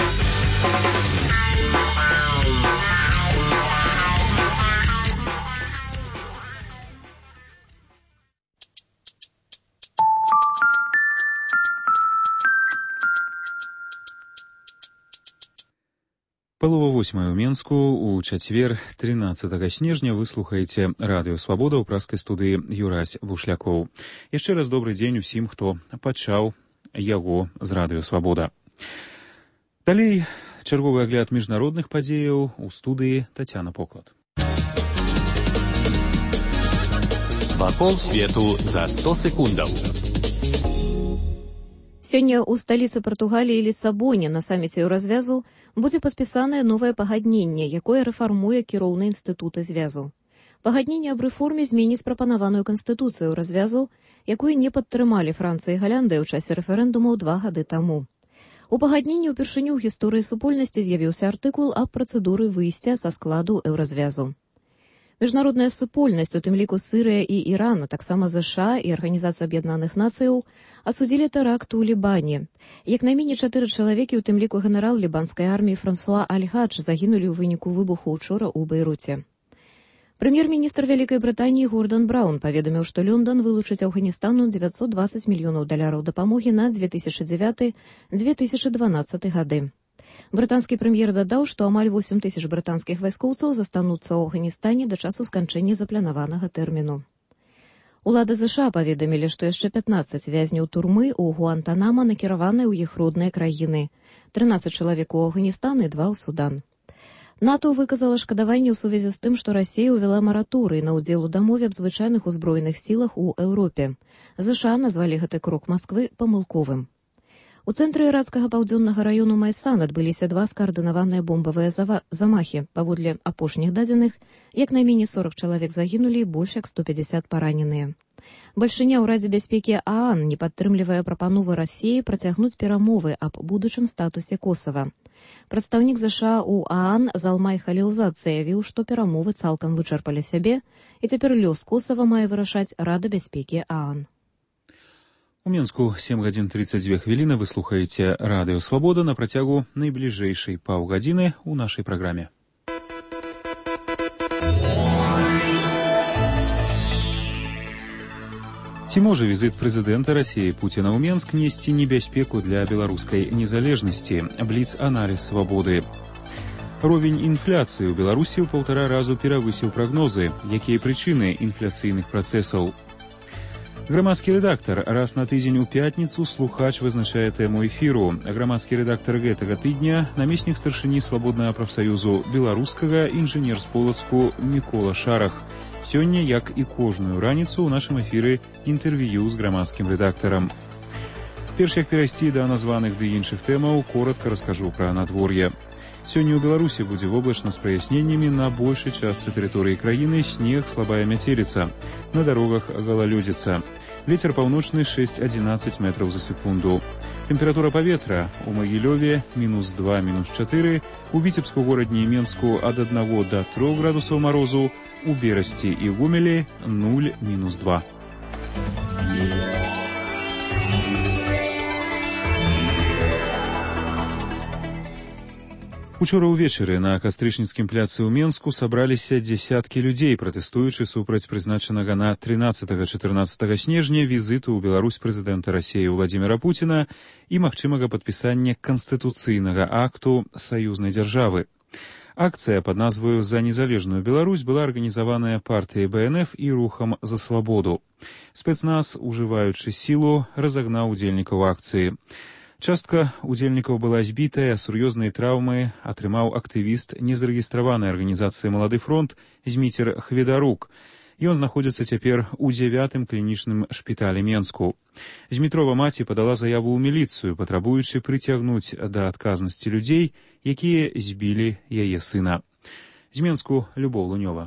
Палова 8 у Менску у чацвер 13 снежня вы слухаеце радыё Свабода ў праскай студыі Юрась Бушлякоў. Яшчэ раз добры дзень усім, хто пачаў яго з радыё Свабода. Далей чарговы агляд міжнародных падзеяў у студыі Тацяна Поклад. Вакол свету за 100 секундаў. Сёння ў сталіцы Партугаліі Лісабоне на саміце Еўразвязу будзе падпісанае новае пагадненне, якое рэфармуе кіроўныя інстытуты звязу. Пагадненне аб рэформе зменіць прапанаваную канстытуцыю развязу, якую не падтрымалі Францыя і Галандыя ў часе рэферэндумаў 2 гады таму. У пагадненні ўпершыню ў гісторыі супольнасці з'явіўся артыкул аб працэдуры выйсця са складу Еўразвязу. Міжнародная супольнасць, у тым ліку Сірыя і Іран, а таксама ЗША і Арганізацыя Аб'яднаных Нацыяў, асудзілі тэракт у Лібане. Як найменей 4 чалавекі, у тым ліку генерал лібанскай арміі Франсуа Аль-Гадж, загінулі ў выніку выбуху учора ў Бейруце. Прэм'ер-міністр Вялікай Брытаніі Гордан Браўн паведаміў, што Лондон вылучыць Афганістану $920 мільёнаў дапамогі на 2009-2012 гады. Брытанскі прэм'ер дадаў, што амаль 8 тысяч брытанскіх вайскоўцаў застануцца ў Афганістане да часу сканчэння запланаванага тэрміну. Улады ЗША паведамілі, што яшчэ 15 вязняў турмы ў Гуантанама накіраваныя ў іх родныя краіны. 13 чалавек у Афганістан і 2 ў Судан. НАТО выказала шкадаванне ў сувязі з тым, што Расія ўвяла мараторый на ўдзел у дамове аб звычайных узброеных сілах у Еўропе. ЗША назвалі гэты крок Масквы памылковым. У цэнтры іракскага паўдзённага раёну Майсан адбыліся 2 скаардынаваныя бомбавыя замахі. Паводле апошніх дадзеных, як найменей 40 чалавек загінулі і больш як 150 параненыя. Бальшыня ў Радзе бяспекі ААН не падтрымлівае прапановы Расіі працягнуць перамовы аб будучым статусе Косава. Прадстаўнік ЗША ў ААН Залмай Халілзад заявіў, што перамовы цалкам вычарпалі сябе, і цяпер лёс Косава мае вырашаць Рада бяспекі ААН. У Менску 7 гадзін 32 хвіліны вы слухаеце радыё Свабода на працягу найбліжэйшай паўгадзіны ў нашай праграме. Ці можа візіт прэзідэнта Расіі Пуціна ў Менск несці небяспеку для беларускай незалежнасці? Бліц-аналіз Свабоды. Ровень інфляцыі ў Беларусі ў 1,5 разу перавысіў прагнозы. Якія прычыны інфляцыйных працэсаў? Грамадскі рэдактар. Раз на тыдзень у пятніцу слухач вызначае тэму эфіру. Грамадскі рэдактар гэтага тыдня намеснік старшыні свабоднага прафсаюзу беларускага інжынер з Полацку Мікола Шарах. Сёння, як і кожную раніцу, у нашым эфіры інтэрв'ю з грамадскім рэдактарам. Перш як перайсці да названых ды іншых тэмаў, коратка раскажу пра надвор'е. Сёння ў Беларусі будзе воблачна з праясненнямі, на большай частцы тэрыторыі краіны снег, слабая мяцеліца. На дарогах галалёдзіца. Вецер паўночны 6-11 метраў за секунду. Тэмпература паветра у Магілёве -2, -4, у Віцебску, горадні і Менску ад 1 до 3 градусаў марозу, у Берасці і Гомелі 0, -2. Учора ўвечары на Кастрычніцкім пляцы ў Менску сабраліся дзесяткі людзей, пратэстуючы супраць прызначанага на 13-14 снежня візіту ў Беларусь прэзідэнта Расіі Владзіміра Пуціна і магчымага падпісання канстытуцыйнага акту саюзнай дзяржавы. Акцыя пад назваю «За незалежную Беларусь» была арганізаваная партыяй БНФ і рухам «За свабоду». Спецназ, ужываючы сілу, разагнаў удзельнікаў акцыі. Частка удзельнікаў была збітая, сур'ёзныя траўмы атрымаў актывіст незарэгістраванай арганізацыі «Малады фронт» Зміцер Хведарук. Ён знаходзіцца цяпер у 9-м клінічным шпіталі Менску. Змітрова маці падала заяву ў міліцыю, патрабуючы прыцягнуць да адказнасці людзей, якія збілі яе сына. З Менску Любоў Лунёва.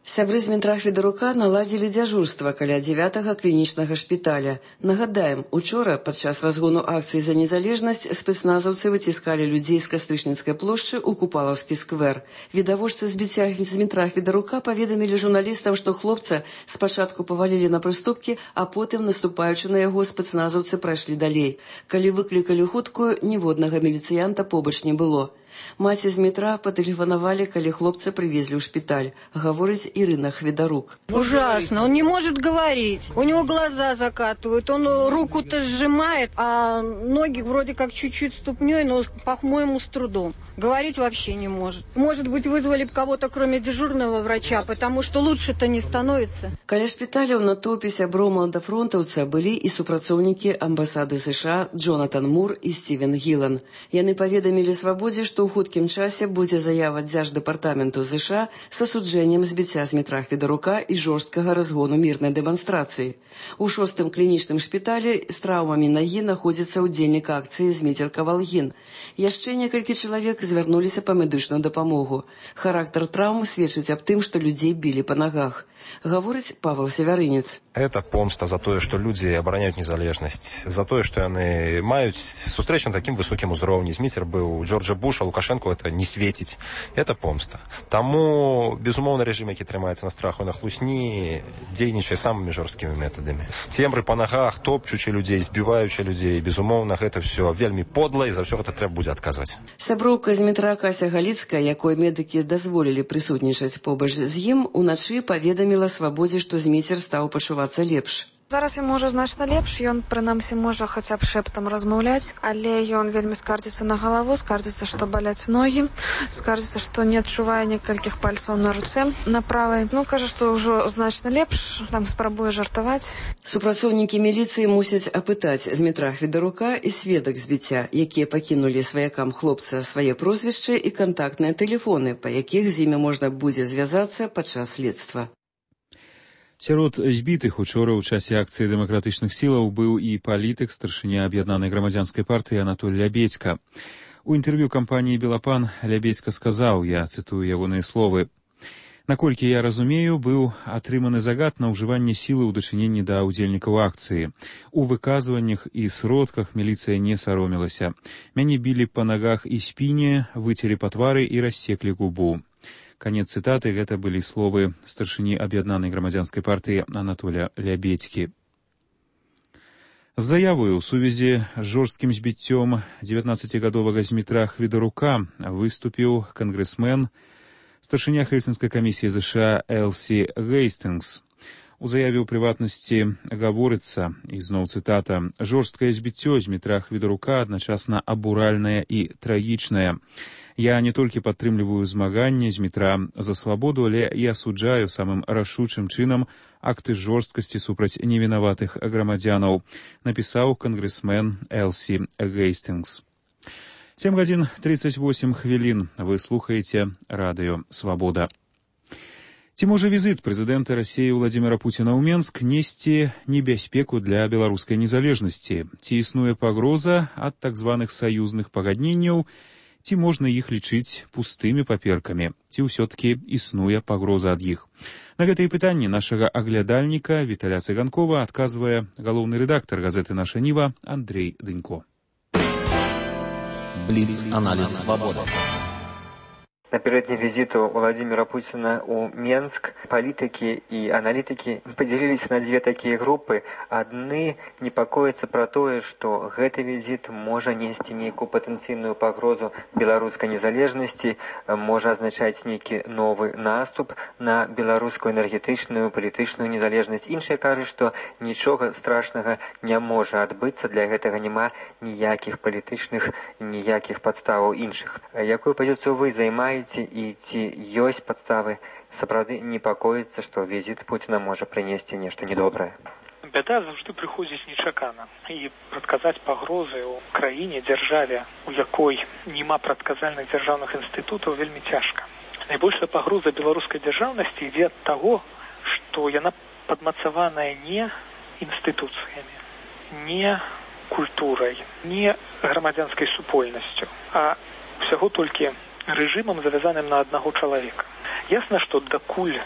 Сябры з Дмітра Федарука наладзілі дзяжурства каля 9-га клінічнага шпіталя. Нагадаем, учора падчас разгону акцыі за незалежнасць спецназаўцы выціскалі людзей з Кастрычніцкай плошчы ў Купалаўскі сквер. Відавочцы збіцця з Дмітра Федарука паведамілі журналістам, што хлопца спачатку павалілі на прыступкі, а потым, наступаючы на яго, спецназаўцы прайшлі далей. Калі выклікалі хуткую, ніводнага міліцыянта побач не было. Маці з Дмітра патэлефанавалі, калі хлопца привезли ў шпіталь, гаворыць Ирина Хведарук. Ужасно, он не может говорить, у него глаза закатывают, он руку-то сжимает, а ноги вроде как чуть-чуть ступней, но, по-моему, с трудом. Говорить вообще не может. Может быть, вызвали бы кого-то, кроме дежурного врача, потому что лучше-то не становится. Каля шпіталя ў натоўпе сяброў маладафронтаўца былі і супрацоўнікі амбасады США Джонатан Мур і Стівен Гілан. Яны паведамілі «Свабодзе», што ў хуткім часе будзе заява Дзярждэпартаменту США з асуджэннем збіцця з Дмітра Федарука і жорсткага разгону мірнай дэманстрацыі. У 6-м клінічным шпіталі з траўмамі нагі находзіцца ўдзельнік акцыі Зміцер Кавалгін. Яшчэ некалькі чалавек звярнуліся па медычную дапамогу. Характар траўм сведчыць аб тым, што людзей білі па нагах. Гаворыць Павел Севярынец. Это помста за тое, што людзі абараняюць незалежнасць, за тое, што яны маюць сустрэчу на такім высокім узроўні. Зміцер быў Джорджа Буша, Лукашенко это не светіць. Это помста. Таму, безумоўна, рэжым, які трымаецца на страху і на хлусні, дзейнічае самымі жорсткімі метадамі. Цемры па нагах, топчучы людзей, збіваючы людзей, безумоўна, гэта ўсё вельмі подла, і за ўсё гэта трэба будзе адказваць. Сяброўка з Дмітра Кася Галіцкая, якой медыкі дазволілі прысутнічаць побач з ім, уначы паведаміла «Свабодзе», што Зміцер стаў пачувацца лепш. Зараз ему уже значна лепш, ён прынамсі можа хаця б шэптам размаўляць, але ён вельмі скардзіцца на галаву, скардзіцца, што баляць ногі, скардзіцца, што не адчувае некалькіх пальцаў на руцэ на правай. Кажа, што ўжо значна лепш, там спрабуе жартаваць. Супрацоўнікі міліцыі мусяць апытаць Дмітра Федарука і сведак збіцця, якія пакінулі сваякам хлопца свае прозвішчы і кантактныя тэлефоны, па якіх з імі можна будзе звязацца падчас следства. Сярод збітых учора ў часе акцыі дэмакратычных сілаў быў і палітык, старшыня аб'яднанай грамадзянскай партыі Анатоль Лябедзька. У інтэрв'ю кампаніі «Белапан» Лябедзька сказаў, я цытую ягоныя словы: «Наколькі я разумею, быў атрыманы загад на ўжыванне сілы ў дачыненні да ўдзельнікаў акцыі. У выказваннях і сродках міліцыя не саромілася. Мяне білі па нагах і спіне, выцелі па твары і рассеклі губу». Конец цитаты, гэта былі словы старшыні аб'яднанай грамадзянскай партыі Анатоля Лябедзькі. З заявою ў сувязі з жорсткім збіццём 19-гадовага Дмітра Хведарука выступіў кангрэсмен, старшыня Хельсінскай камісіі США Элсі Гейстингс. У заяве ў прыватнасці гаворыцца, і зноў цытата, «Жорсткае збіццё Дмітра Хведарука адначасна абуральнае і трагічнае. Я не толькі падтрымліваю змаганне Дмітра за свабоду, але і асуджаю самым рашучым чынам акты жорсткасці супраць невінаватых грамадзянаў», напісаў кангрэсмен Элсі Гейстингс. 7 гадзін 38 хвілін. Вы слухаеце радыё «Свабода». Ці можа візіт прэзідэнта Расіі Владзіміра Пуціна ў Менск несці небяспеку для беларускай незалежнасці? Ці існуе пагроза ад так званых саюзных пагадненняў? Ці можна іх лічыць пустымі паперкамі? Ці ўсё-ткі існуе пагроза ад іх? На гэтыя пытанні нашага аглядальніка Віталя Цыганкова адказвае галоўны рэдактар газеты «Наша Ніва» Андрей Дынько. Бліц-аналіз «Свобода». Напередодні визиту Владимира Путина у Менск политики и аналитики поделились на две такие группы. Одни непокоятся про то, что этот визит может нести некую потенциальную погрозу белорусской незалежности, может означать некий новый наступ на белорусскую энергетичную, политичную незалежность. Іншие кажут, что ничего страшного не может отбыться, для этого нема никаких политичных, никаких подстав інших. Якую позицию вы займаете? І ці ёсць падставы сапраўды непакоіцца, што візіт Пуціна можа прынесці нешта недобрае? Бяда заўжды прыходзіць нечакана. І прадказаць пагрозы ў краіне, дзяржаве, у якой няма прадказальных дзяржаўных інстытутаў, вельмі цяжка. Найбольшая пагроза беларускай дзяржаўнасці ідзе ад таго, што яна падмацаваная не інстытуцыямі, не культурай, не грамадзянскай супольнасцю, а ўсяго толькі рэжымам, завязаным на аднаго чалавека. Ясна, што дакуль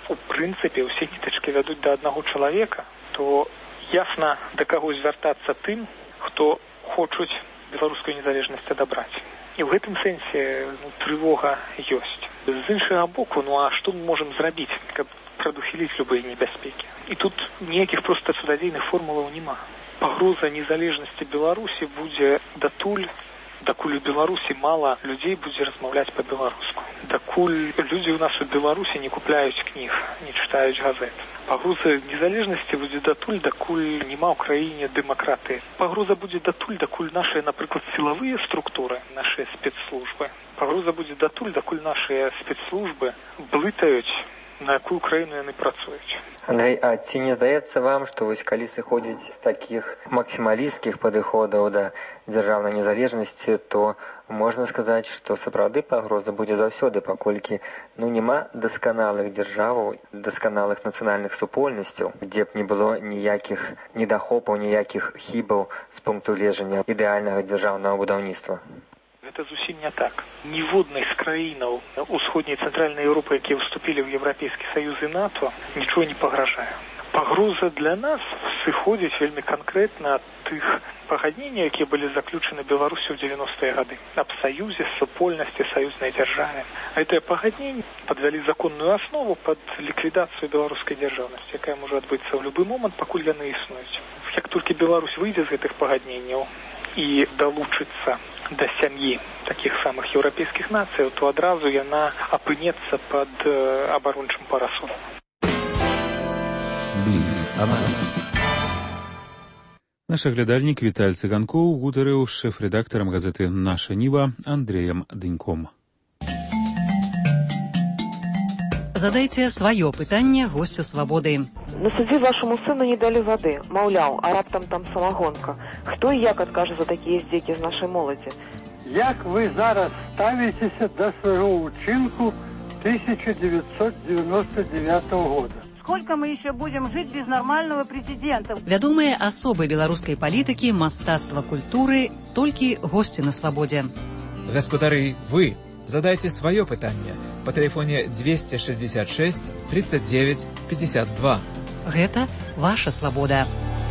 у прынцыпе ўсе нітачкі вядуць да аднаго чалавека, то ясна да каго звяртацца тым, хто хочуць беларускую незалежнасць адабраць. І ў гэтым сэнсе трывога ёсць. З іншага боку, а што мы можам зрабіць, каб прадухіліць любыя небяспекі? І тут ніякіх проста цудадзейных формулаў няма. Пагроза незалежнасці Беларусі будзе датуль, дакуль у Беларусі мала людзей будзе размаўляць па-беларуску. Дакуль людзі ў нас у Беларусі не купляюць кніг, не чытаюць газет. Пагроза незалежнасці будзе датуль, дакуль няма ў краіне дэмакратыі. Пагроза будзе датуль, дакуль нашыя, напрыклад, сілавыя структуры, нашыя спецслужбы. Пагроза будзе датуль, дакуль нашыя спецслужбы блытаюць, на якую краіну яны працуюць. Андрей, а ці не здаецца вам, што вось калі сыходзіць з такіх максімалісцкіх падыходаў да дзяржаўнай незалежнасці, то можна сказаць, што сапраўды пагроза будзе заўсёды, паколькі няма дасканалых дзяржаваў, дасканалых нацыянальных супольнасцяў, дзе б не было ніякіх недахопаў, ніякіх хібаў з пункту гледжання ідэальнага дзяржаўнага будаўніцтва. Гэта зусім не так. Ніводнай з краінаў усходняй і цэнтральнай Еўропы, якія ўступілі ў Еўрапейскі Саюз і НАТО, нічого не пагражае. Пагроза для нас сыходзіць вельмі канкрэтна ад тых пагадненняў, якія былі заключаны Беларусю ў 90-е гады. Аб саюзе, супольнасці, саюзнай дзяржаве. А гэтыя пагадненні падвялі законную аснову пад ліквідацыю беларускай дзяржаўнасці, якая можа адбыцца ў любы момант, пакуль яны існуюць. Як толькі Беларусь выйдзе з гэтых пагадненняў і далучыцца да сям'і такіх самых еўрапейскіх нацыяў, то адразу яна апынецца пад абарончым парасонам. Наш аглядальнік Віталь Цыганкоў гутарыў з шэф-рэдактарам газеты «Наша Ніва» Андреем Дыньком. Задайце сваё пытанне госцю «Свабоды». На судзе вашаму сыну не далі вады. Маўляў, а раптам там самагонка. Хто і як адкажа за такія здзекі з нашай моладзі? Як вы зараз ставіцеся да свайго ўчынку 1999 года? Сколько мы еще будем жить без нормального президента? Вядомыя асобы беларускай палітыкі, мастацтва, культуры, толькі госці на «Свабодзе». Гаспадары, вы задайце сваё пытанне па тэлефоне 266 39 52. Гэта ваша «Свабода».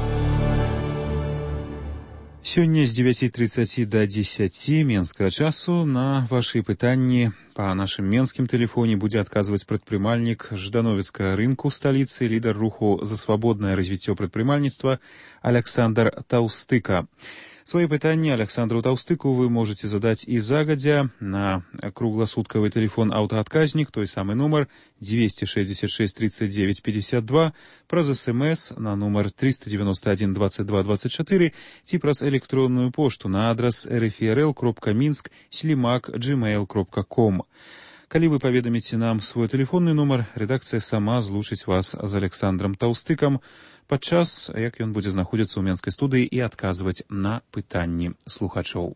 Сёння з 9:30 до 10 менскага часу на вашы пытанні па нашым менскім тэлефоне будзе адказваць прадпрымальнік ждановіцкага рынку сталіцы, лідар руху за свабоднае развіццё прадпрымальніцтва Александр Таўстыка. Свои пытанні Александру Таўстыку вы можете задать и загадзя на круглосуткавый телефон аўтаадказнік, той самый номер 266 39 52, праз СМС на номер 391 22 24 ці праз электронную пошту на адрес rfrl.minsk@gmail.com. Калі вы паведаміце нам свой телефонны нумар, рэдакцыя сама злучыць вас з Александром Таўстыкам падчас, як ён будзе знаходзіцца ў менскай студыі і адказваць на пытанні слухачоў.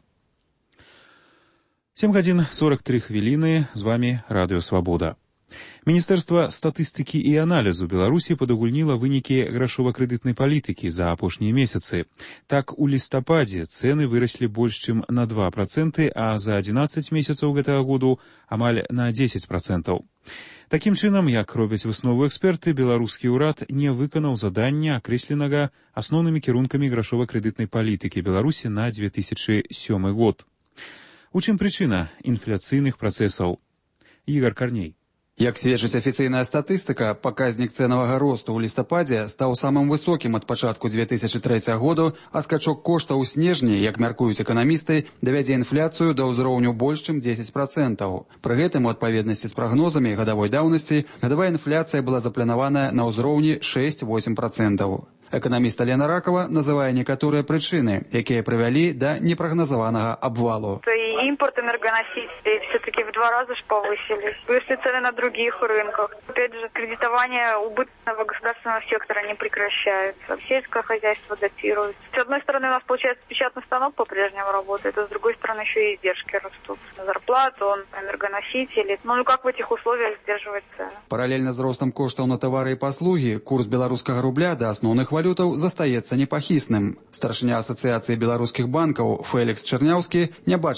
7:43. З вами Радыё Свабода. Міністэрства статыстыкі і аналізу Беларусі падагульніла вынікі грашова-крэдытнай палітыкі за апошнія месяцы. Так, у лістападзе цэны выраслі больш чым на 2%, а за 11 месяцаў гэтага году амаль на 10%. Такім чынам, як робяць высновы эксперты, беларускі ўрад не выканаў задання, акрэсленага асноўнымі кірункамі грашова-крэдытнай палітыкі Беларусі на 2007 год. У чым прычына інфляцыйных працэсаў? Ігор Карней. Як сведчыць афіцыйная статыстыка, паказнік цэнавага росту ў лістападзе стаў самым высокім ад пачатку 2003 году, а скачок коштаў у снежні, як мяркуюць эканамісты, давядзе інфляцыю да ўзроўню больш чым 10%. Пры гэтым, у адпаведнасці з прагнозамі гадавой даўнасці, гадавая інфляцыя была запланаваная на ўзроўні 6-8%. Эканаміст Алена Ракова называе некаторыя прычыны, якія прывялі да непрагназаванага обвалу. Импорт энергоносителей все-таки в 2 раза повысились. Выросли цены на других рынках. Опять же, кредитование убыточного государственного сектора не прекращается. Сельское хозяйство датируется. С одной стороны, у нас, получается, печатный станок по-прежнему работает, а с другой стороны, еще и издержки растут. Зарплату, энергоносители. Ну, как в этих условиях сдерживать цены? Параллельно з ростам коштаў на тавары і паслугі, курс беларускага рубля да асноўных валютаў застаецца непахісным. Старшыня Асацыяцыі беларускіх банкаў Фэлікс Чарняўскі не бачыць тут вялікіх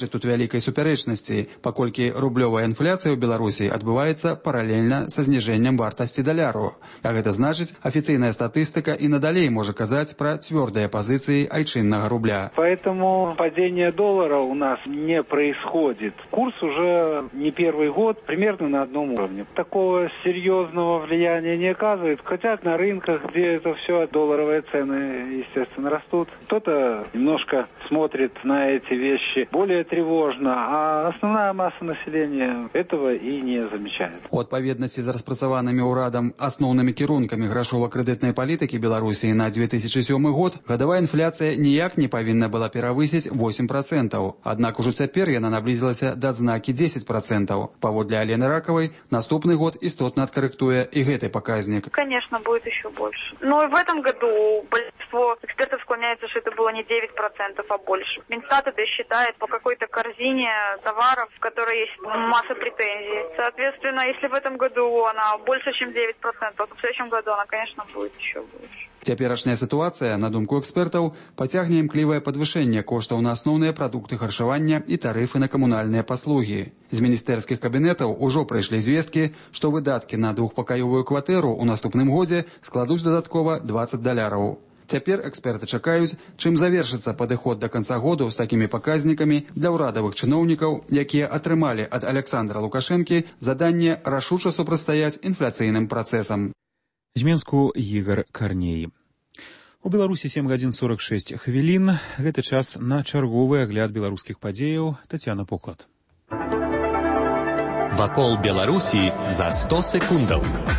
вялікай супярэчнасці, паколькі рублёвая інфляцыя ў Беларусі адбываецца паралельна са зніжэннем вартасці даляру. А гэта значыць, афіцыйная статыстыка і надалей можа казаць пра цвёрдыя пазіцыі айчыннага рубля. Поэтому падение доллара у нас не происходит. Курс уже не первый год примерно на одном уровне. Такого серьезного влияния не оказывает, хотя на рынках, где это все долларовые цены, естественно, растут. Кто-то немножко смотрит на эти вещи более тревожно, а основная масса населения этого и не замечает. У адпаведнасці з распрацаванымі ўрадам асноўнымі кірункамі грашова-крэдытнай палітыкі Беларусі на 2007 год гадавая інфляцыя ніяк не павінна была перавысіць 8%. Аднак ужо цяпер яна наблізілася да адзнакі 10%. Паводле Алены Раковой, наступны год истотно откорректуя и этот показник. Конечно, будет еще больше. Но и в этом году большинство экспертов склоняется, что это было не 9%, а больше. Минстат это считает по какой-то корзине товаров, в которой есть масса претензий. Соответственно, если в этом году она больше, чем 9%, то в следующем году она, конечно, будет еще больше. Цяперашняя сітуацыя, на думку экспертаў, пацягне імклівае падвышэнне коштаў на асноўныя прадукты харчавання і тарыфы на камунальныя паслугі. З міністэрскіх кабінетаў ужо прыйшлі звесткі, што выдаткі на двухпакаёвую кватэру ў наступным годзе складуць дадаткова $20. Цяпер эксперты чакаюць, чым завершыцца падыход да канца году з такімі паказнікамі для ўрадавых чыноўнікаў, якія атрымалі ад Александра Лукашэнкі заданне рашуча супрацьстаяць інфляцыйным працэсам. З Менску Ігор Карней. У Беларусі 7 гадзін 46 хвілін. Гэта час на чарговы агляд беларускіх падзеяў. Тацяна Поклад. Вакол Беларусі за 100 секундаў.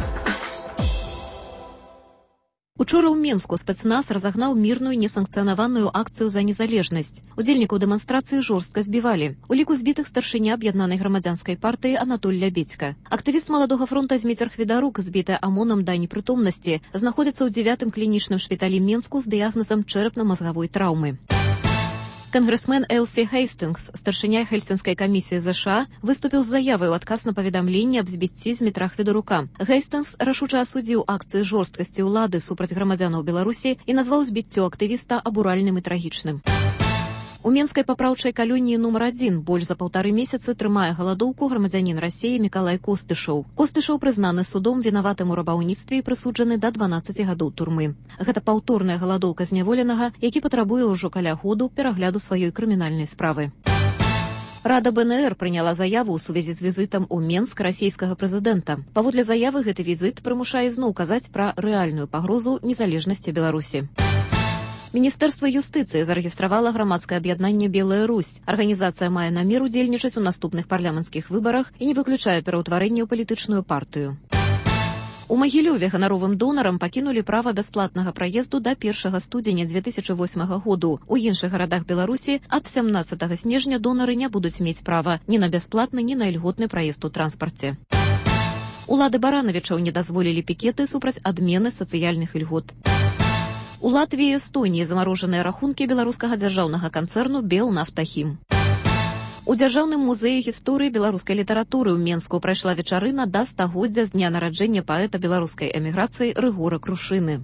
Учора ў Менску спецназ разагнаў мірную несанкцыянаваную акцыю за незалежнасць. Удзельнікаў дэманстрацыі жорстка збівалі. У ліку збітых старшыня аб'яднанай грамадзянскай партыі Анатоль Лябедзька. Актывіст маладога фронта Зміцер Хведарук, збітая АМОНам да непрытомнасці, знаходзіцца ў 9-м клінічным шпіталі Менску з дыягназам чэрапна-мазгавой траўмы. Конгрэсмен Элсі Хейстингс, старшыня Хельсінскай камісіі ЗША, выступіў з заявай у адказ на паведамленне аб збіцці Змітра Хведарука. Хейстингс рашуча асудзіў акцыі жорсткасці ўлады супраць грамадзянаў Беларусі і назваў збіццё актывіста абуральным і трагічным. У Менскай папраўчай калоніі нумар 1 больш за 1,5 месяцы трымае галадоўку грамадзянін Расіі Мікалай Костышаў. Костышаў прызнаны судом вінаватым у рабаўніцтве і прысуджаны да 12 гадоў турмы. Гэта паўторная галадоўка зняволенага, які патрабуе ўжо каля году перагляду сваёй крымінальнай справы. Рада БНР прыняла заяву ў сувязі з візітам у Менск расійскага прэзідэнта. Паводле заявы гэты візіт прымушае зноў казаць пра рэальную пагрозу незалежнасці Беларусі. Міністэрства юстыцыі зарэгістравала грамадскае аб'яднанне «Белая Русь». Арганізацыя мае намер удзельнічаць у наступных парламенцкіх выбарах і не выключае пераўтварэнне ў палітычную партыю. У Магілёве ганаровым донарам пакінулі права бясплатнага праезду да 1 студзеня 2008 году. У іншых гарадах Беларусі ад 17 снежня донары не будуць мець права ні на бясплатны, ні на ільготны праезд у транспарце. Улады Баранавічаў не дазволілі пікеты супраць адмены сацыяльных ільгот. У Латвіі і Эстоніі замарожаныя рахункі беларускага дзяржаўнага канцэрну «Белнафтахім». У Дзяржаўным музеі гісторыі беларускай літаратуры ў Менску прайшла вечарына да 100-годдзя з дня нараджэння паэта беларускай эміграцыі Рыгора Крушыны.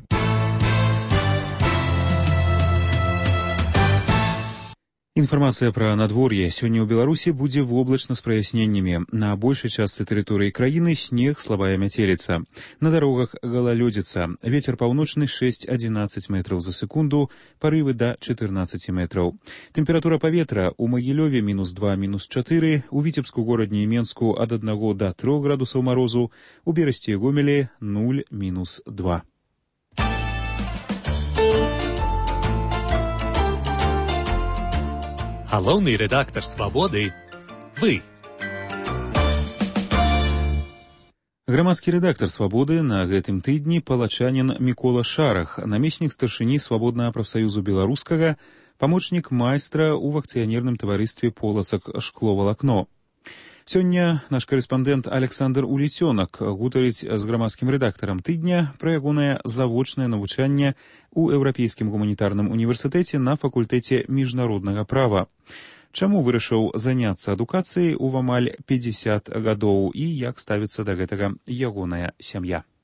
Інфармацыя пра надвор'е. Сёння ў Беларусі будзе воблачна з праясненнямі. На большай частцы тэрыторыі краіны снег, слабая мяцеліца. На дарогах галалёдзіца. Вецер паўночны 6-11 метраў за секунду, парывы да 14 метраў. Тэмпература паветра ў Магілёве -2, -4, у Віцебску, горадні і Менску ад 1 да 3 градусаў марозу, у Берасці і Гомелі 0-2. Галоўны рэдактар «Свабоды» – вы. Грамадскі рэдактар «Свабоды» на гэтым тыдні палачанін Мікола Шарах, намеснік старшыні Свабоднага прафсаюзу беларускага, памочнік майстра ў акцыянерным таварыстве «Полацак шкловалакно». Сёння наш карэспандэнт Александр Уліцёнак гутарыць з грамадскім рэдактарам тыдня пра ягонае завочнае навучанне ў Еўрапейскім гуманітарным універсітэце на факультэце міжнароднага права. Чаму вырашыў заняцца адукацыяй у амаль 50 гадоў і як ставіцца да гэтага ягоная сям'я?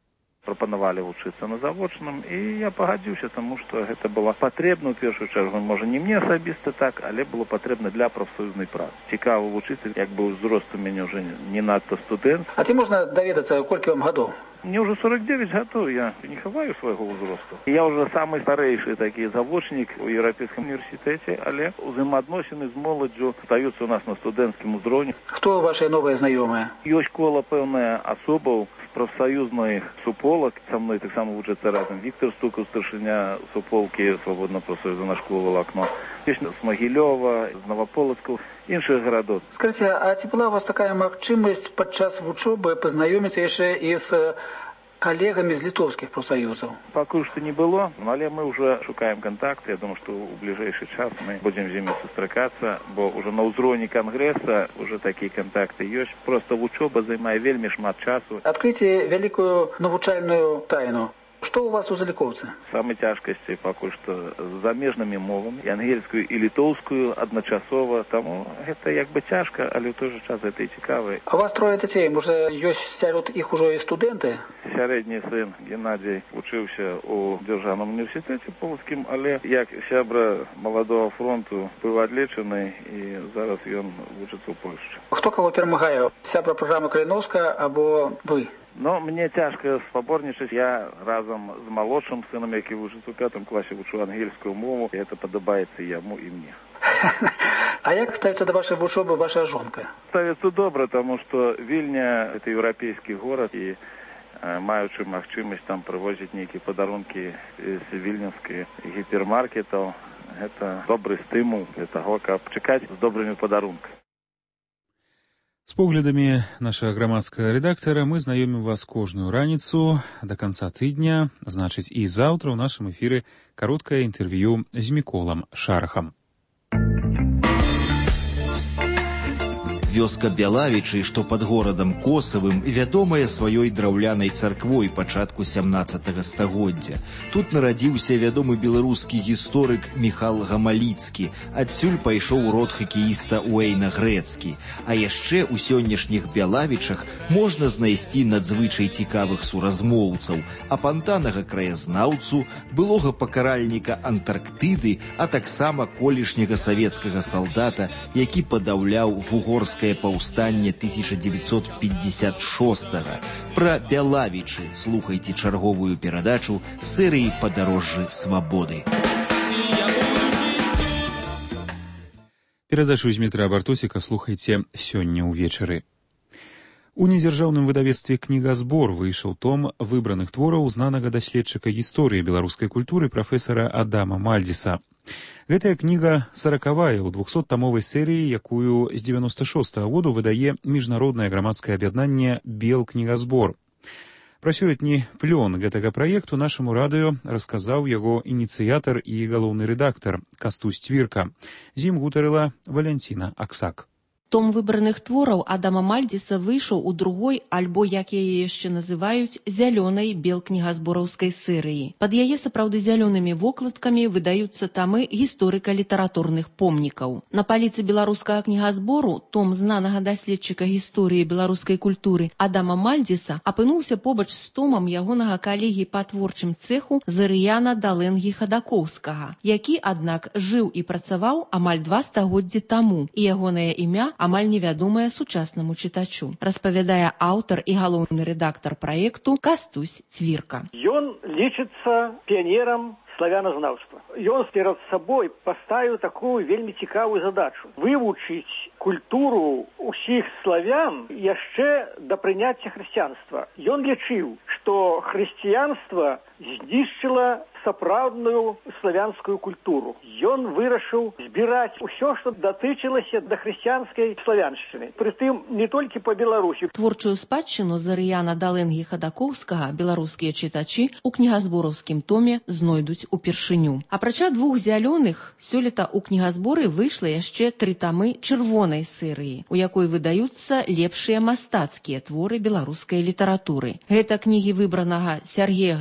прапанавалі вучыцца на завочным, і я пагадзіўся, таму што гэта было патрэбна ў першую чаргу, можа не мне асабіста так, але было патрэбна для прафсаюзнай працы. Цікава вучыцца, як бы ўзрост у мяне ўжо не надта студэнт. А ці можна даведацца, колькі вам гадоў? Мне уже 49 гадоў, я не хаваю свайго ўзросту. Я уже самы старэйшы такі завочнік у Еўрапейскім універсітэце, але узаемаадносіны з моладдзю стаюцца у нас на студэнцкім узроўні. Хто вашыя новыя знаёмыя? Ёсць кола пэўная асобаў з прафсаюзных суполак. Са мной таксама вучыцца разам Віктор Стукаў, старшыня суполкі свабодна прафсаюза школы «Валакно». Ёсць з Магілёва, з Новаполацку, іншых гарадоў. Скажыце, а ці была у вас такая магчымасць падчас вучобы пазнаёміцца яшчэ і з калегамі з літоўскіх прафсаюзаў? Пакуль што не было, але мы ўжо шукаем кантакты. Я думаю, што ў бліжэйшы час мы будзем з імі сустракацца, бо ўжо на ўзроўні кангрэса ўжо такія кантакты ёсць. Проста вучоба займае вельмі шмат часу. Адкрыйце вялікую навучальную тайну. Што у вас у залікоўцы? Самай цяжкасці пакуль што з замежнымі мовамі, і ангельскую, і літоўскую адначасова. Таму гэта як бы цяжка, але ў той жа час гэта і цікава. А у вас трое дзяцей, можа ёсць сярод іх ужо і студэнты? Сярэдні сын Геннадзій вучыўся ў дзяржаўным універсітэце полацкім, але як сябра маладога фронту быў адлечаны, і зараз ён вучыцца ў Польшчы. Хто каго перамагае? Сябра праграмы Каліновская або вы? Но мне цяжка спаборнічаць. Я разам з малодшым сынам, які вучыцца ў 5 класе, вучу ангельскую мову, і гэта падабаецца яму і мне. А як ставіцца да вашай вучобы ваша жонка? Ставіцца добра, таму што Вільня – гэта еўрапейскі горад, і маючы магчымасць там прывозіць нейкія падарункі з вільнюскіх гіпермаркетаў, гэта добры стымул для таго, каб чакаць з добрымі падарункамі. З поглядамі нашага грамадскага рэдактара мы знаёмім вас кожную раніцу да канца тыдня, значыць і заўтра ў нашым эфіры кароткае інтэрв'ю з Міколам Шарахам. Вёска Бялавічы, што пад горадам Косавым, вядомая сваёй драўлянай царквой пачатку 17 стагоддзя. Тут нарадзіўся вядомы беларускі гісторык Міхал Гамаліцкі, адсюль пайшоў род хакеіста Уэйна Грэцкі. А яшчэ ў сённяшніх Бялавічах можна знайсці надзвычай цікавых суразмоўцаў, апантанага краязнаўцу, былога пакаральніка Антарктыды, а таксама колішняга савецкага салдата, які падаўляў вугорскае паўстанне 1956-го. Пра Бялавічы слухайце чарговую перадачу серыі «Падарожжы свабоды». Перадачу Змітра Бартосіка слухайце сёння ўвечары. У недзяржаўным выдавецтве «Кнігазбор» выйшаў том выбраных твораў знанага даследчыка гісторыі беларускай культуры прафесара Адама Мальдзіса. Гэтая кніга 40-я ў 200-тамовай серыі, якую з 96-го году выдае міжнароднае грамадскае аб'яднанне «Белкнігазбор». Пра сёлетні плён гэтага праекту нашаму радыё расказаў яго ініцыятар і галоўны рэдактар Кастусь Цвірка. З ім гутарыла Валянціна Аксак. Том выбраных твораў Адама Мальдзіса выйшаў у другой, альбо, як яе яшчэ называюць, зялёнай белкнігазбораўскай серыі. Пад яе сапраўды зялёнымі вокладкамі выдаюцца тамы гісторыка-літаратурных помнікаў. На паліцы беларускага кнігазбору том знанага даследчыка гісторыі беларускай культуры Адама Мальдзіса апынуўся побач з томам ягонага калегі па творчым цэху Зарыяна Далэнгі Хадакоўскага, які, аднак, жыў і працаваў амаль 2 стагоддзі таму, і ягонае імя амаль невядомая сучаснаму чытачу, распавядае аўтар і галоўны рэдактар праекту Кастусь Цвірка. Ён лічыцца піянерам славяназнаўства. Ён перад сабой паставіў такую вельмі цікавую задачу – вывучыць культуру ўсіх славян яшчэ да прыняцця хрысціянства. Ён лічыў, што хрысціянства знішчыла сапраўдную славянскую культуру. Ён вырашыў збіраць усё, што датычылася да хрысціянскай славяншчыны. Прытым не толькі па Беларусі. Творчую спадчыну Зарыяна Далэнгі Хадакоўскага беларускія чытачы ў кнігазбораўскім томе знойдуць упершыню. Апрача 2 зялёных, сёлета ў кнігазборы выйшла яшчэ 3 тамы чырвонай серыі, у якой выдаюцца лепшыя мастацкія творы беларускай літаратуры. Гэта кнігі выбранага Сяргея Грахоўскага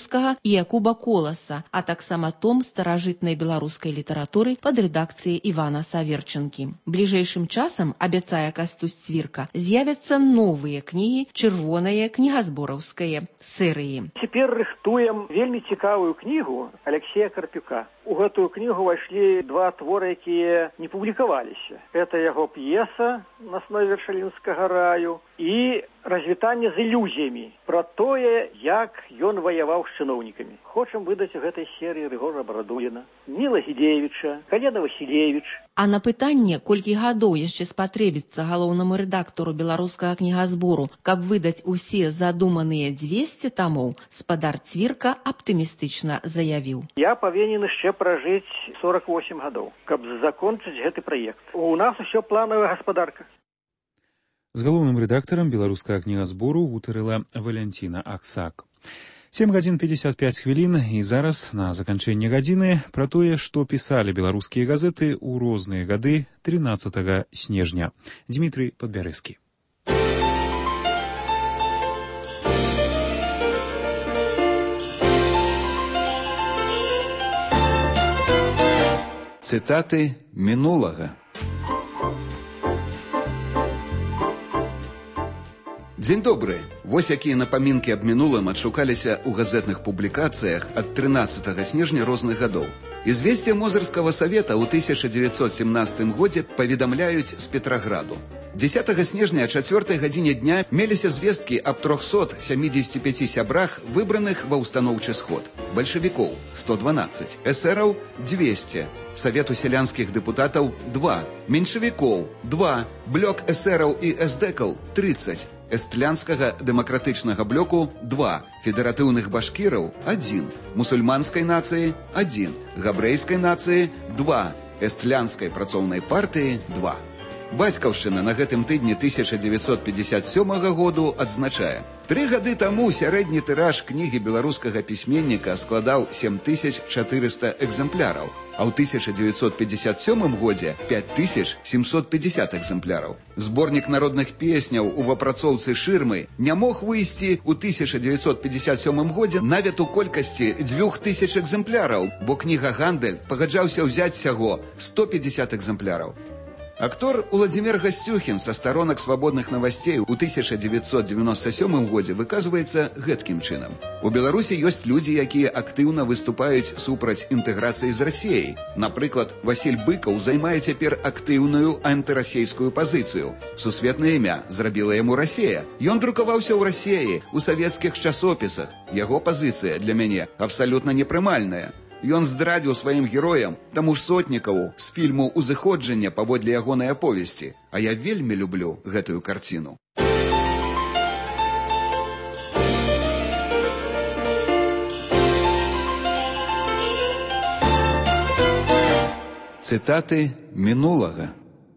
Галіўскага і Якуба Коласа, а таксама том старажытнай беларускай літаратуры пад рэдакцыяй Івана Саверчынкі. Бліжэйшым часам, абяцае Кастусь Цвірка, з'явяцца новыя кнігі чырвонае кнігазбораўскае серыі. Цяпер рыхтуем вельмі цікавую кнігу Алексея Карпюка. У гэтую кнігу ўвайшлі два творы, якія не публікаваліся. Это яго п'еса на аснове Вершалінскага раю і развітанне з ілюзіямі пра тое, як ён ваяваў з чыноўнікамі. Хочам выдаць у гэтай серыі Рыгора Барадуліна, Ніла Гідзеевіча, Калена Васілевіч. А на пытанне, колькі гадоў яшчэ спатрэбіцца галоўнаму рэдактару беларускага кнігазбору, каб выдаць усе задуманыя 200 тамоў, спадар Цвірка аптымістычна заявіў. Я павінен яшчэ пражыць 48 гадоў, каб закончыць гэты праект. У нас усё планавая гаспадарка. З галоўным рэдактарам беларускага кнігазбору гутарыла Валянціна Аксак. 7 гадзін 55 хвілін, і зараз на заканчэнне гадзіны пра тое, што пісалі беларускія газеты ў розныя гады 13 снежня. Дмітрый Падбярэзкі. Цытаты мінулага. Дзень добры. Вось якія напамінкі аб мінулым адшукаліся ў газетных публікацыях ад 13 снежня розных гадоў. Известия Мозырского совета ў 1917 годзе паведамляюць з Петраграду. 10 снежня о 4 гадзіне дня меліся звесткі аб 375 сябрах, выбраных ва ўстаноўчы сход. Бальшавікоў 112, эсэраў 200, Совету селянскіх дэпутатаў 2, меншавікоў 2, блок эсэраў і эсдэкаў 30, эстлянскага дэмакратычнага блоку 2, федэратыўных башкіраў 1, мусульманскай нацыі 1, габрэйскай нацыі 2, эстлянскай працоўнай партыі 2. Бацькаўшчына на гэтым тыдні 1957 году адзначае: 3 гады таму сярэдні тыраж кнігі беларускага пісьменніка складаў 7400 экземпляраў, а ў 1957 годзе 5750 экземпляраў. Зборнік народных песняў у апрацоўцы шырмы не мог выйсці ў 1957 годзе нават у колькасці 2000 экземпляраў, бо кнігагандаль пагаджаўся ўзяць сяго 150 экземпляраў. Актор Уладзімір Гасцюхін са старонак свабодных новостей у 1997 годзе выказваецца гэткім чынам. У Беларусі ёсць людзі, якія актыўна выступаюць супраць інтэграцыі з Расіяй. Напрыклад, Васіль Быкаў займае цяпер актыўную антырасійскую пазіцыю. Сусветнае імя зрабіла яму Расія. Ён друкаваўся ў Расіі, у савецкіх часопісах. Яго пазіцыя для мяне абсалютна непрымальная. Ён здрадзіў сваім героям, таму ж Сотнікаву з фільму «Узыходжання» паводле ягонай аповесці. А я вельмі люблю гэтую карціну. Цытаты мінулага.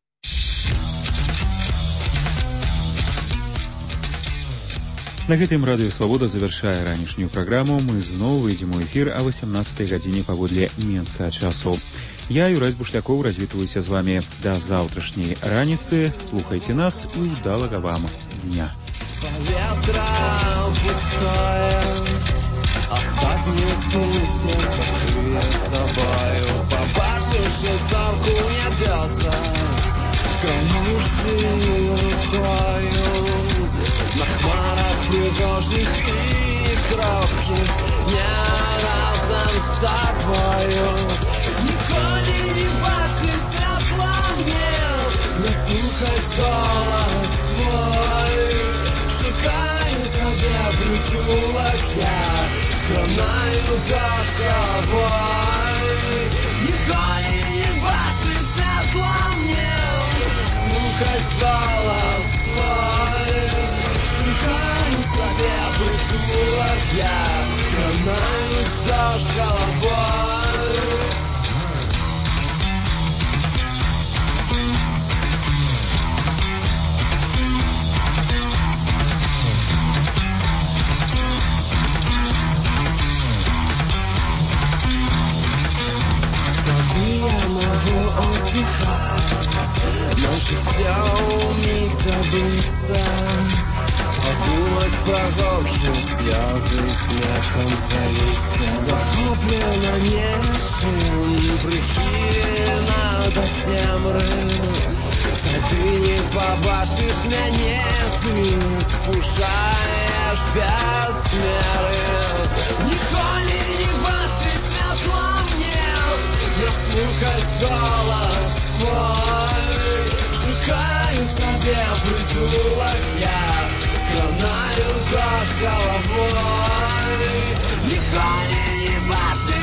На гэтым Радыё Свабода завяршае ранішнюю праграму. Мы зноў выйдзем у эфір о 18 гадзіне паводле менскага часу. Я, Юрай Бушлякоў, развітваюся з вами да заўтрашняй раніцы. Слухайце нас і ўдалага вам дня. Паветра пустое, астатнія сумся закрые сабою. Побачыўшы замку нябёса, крануўшы рукою, на хмарах прыгожых і кроткіх, не разам з тобою. Ніколі не бачыць святла мне, не слухаць голас твой. Шукаю сабе прытулак я, кранаю дождавой. Ніколі не бачыць святла мне, слухаць голас твой. Шукаю сабе прытулак я, кранаю дождь головой. Тады я могу отдыхать, но жыццё умеет забыться. Подумать прожёгшие слезы и смехом залиться. Захоплено нечым, прихилено до темры. Ты не побачишь меня, ты спушаешь без меры. Ніколи не бачиш святла мне, не слухать голос твой. Шукаю себе притулок я, канаю дождь головой. Ніколи не бачиш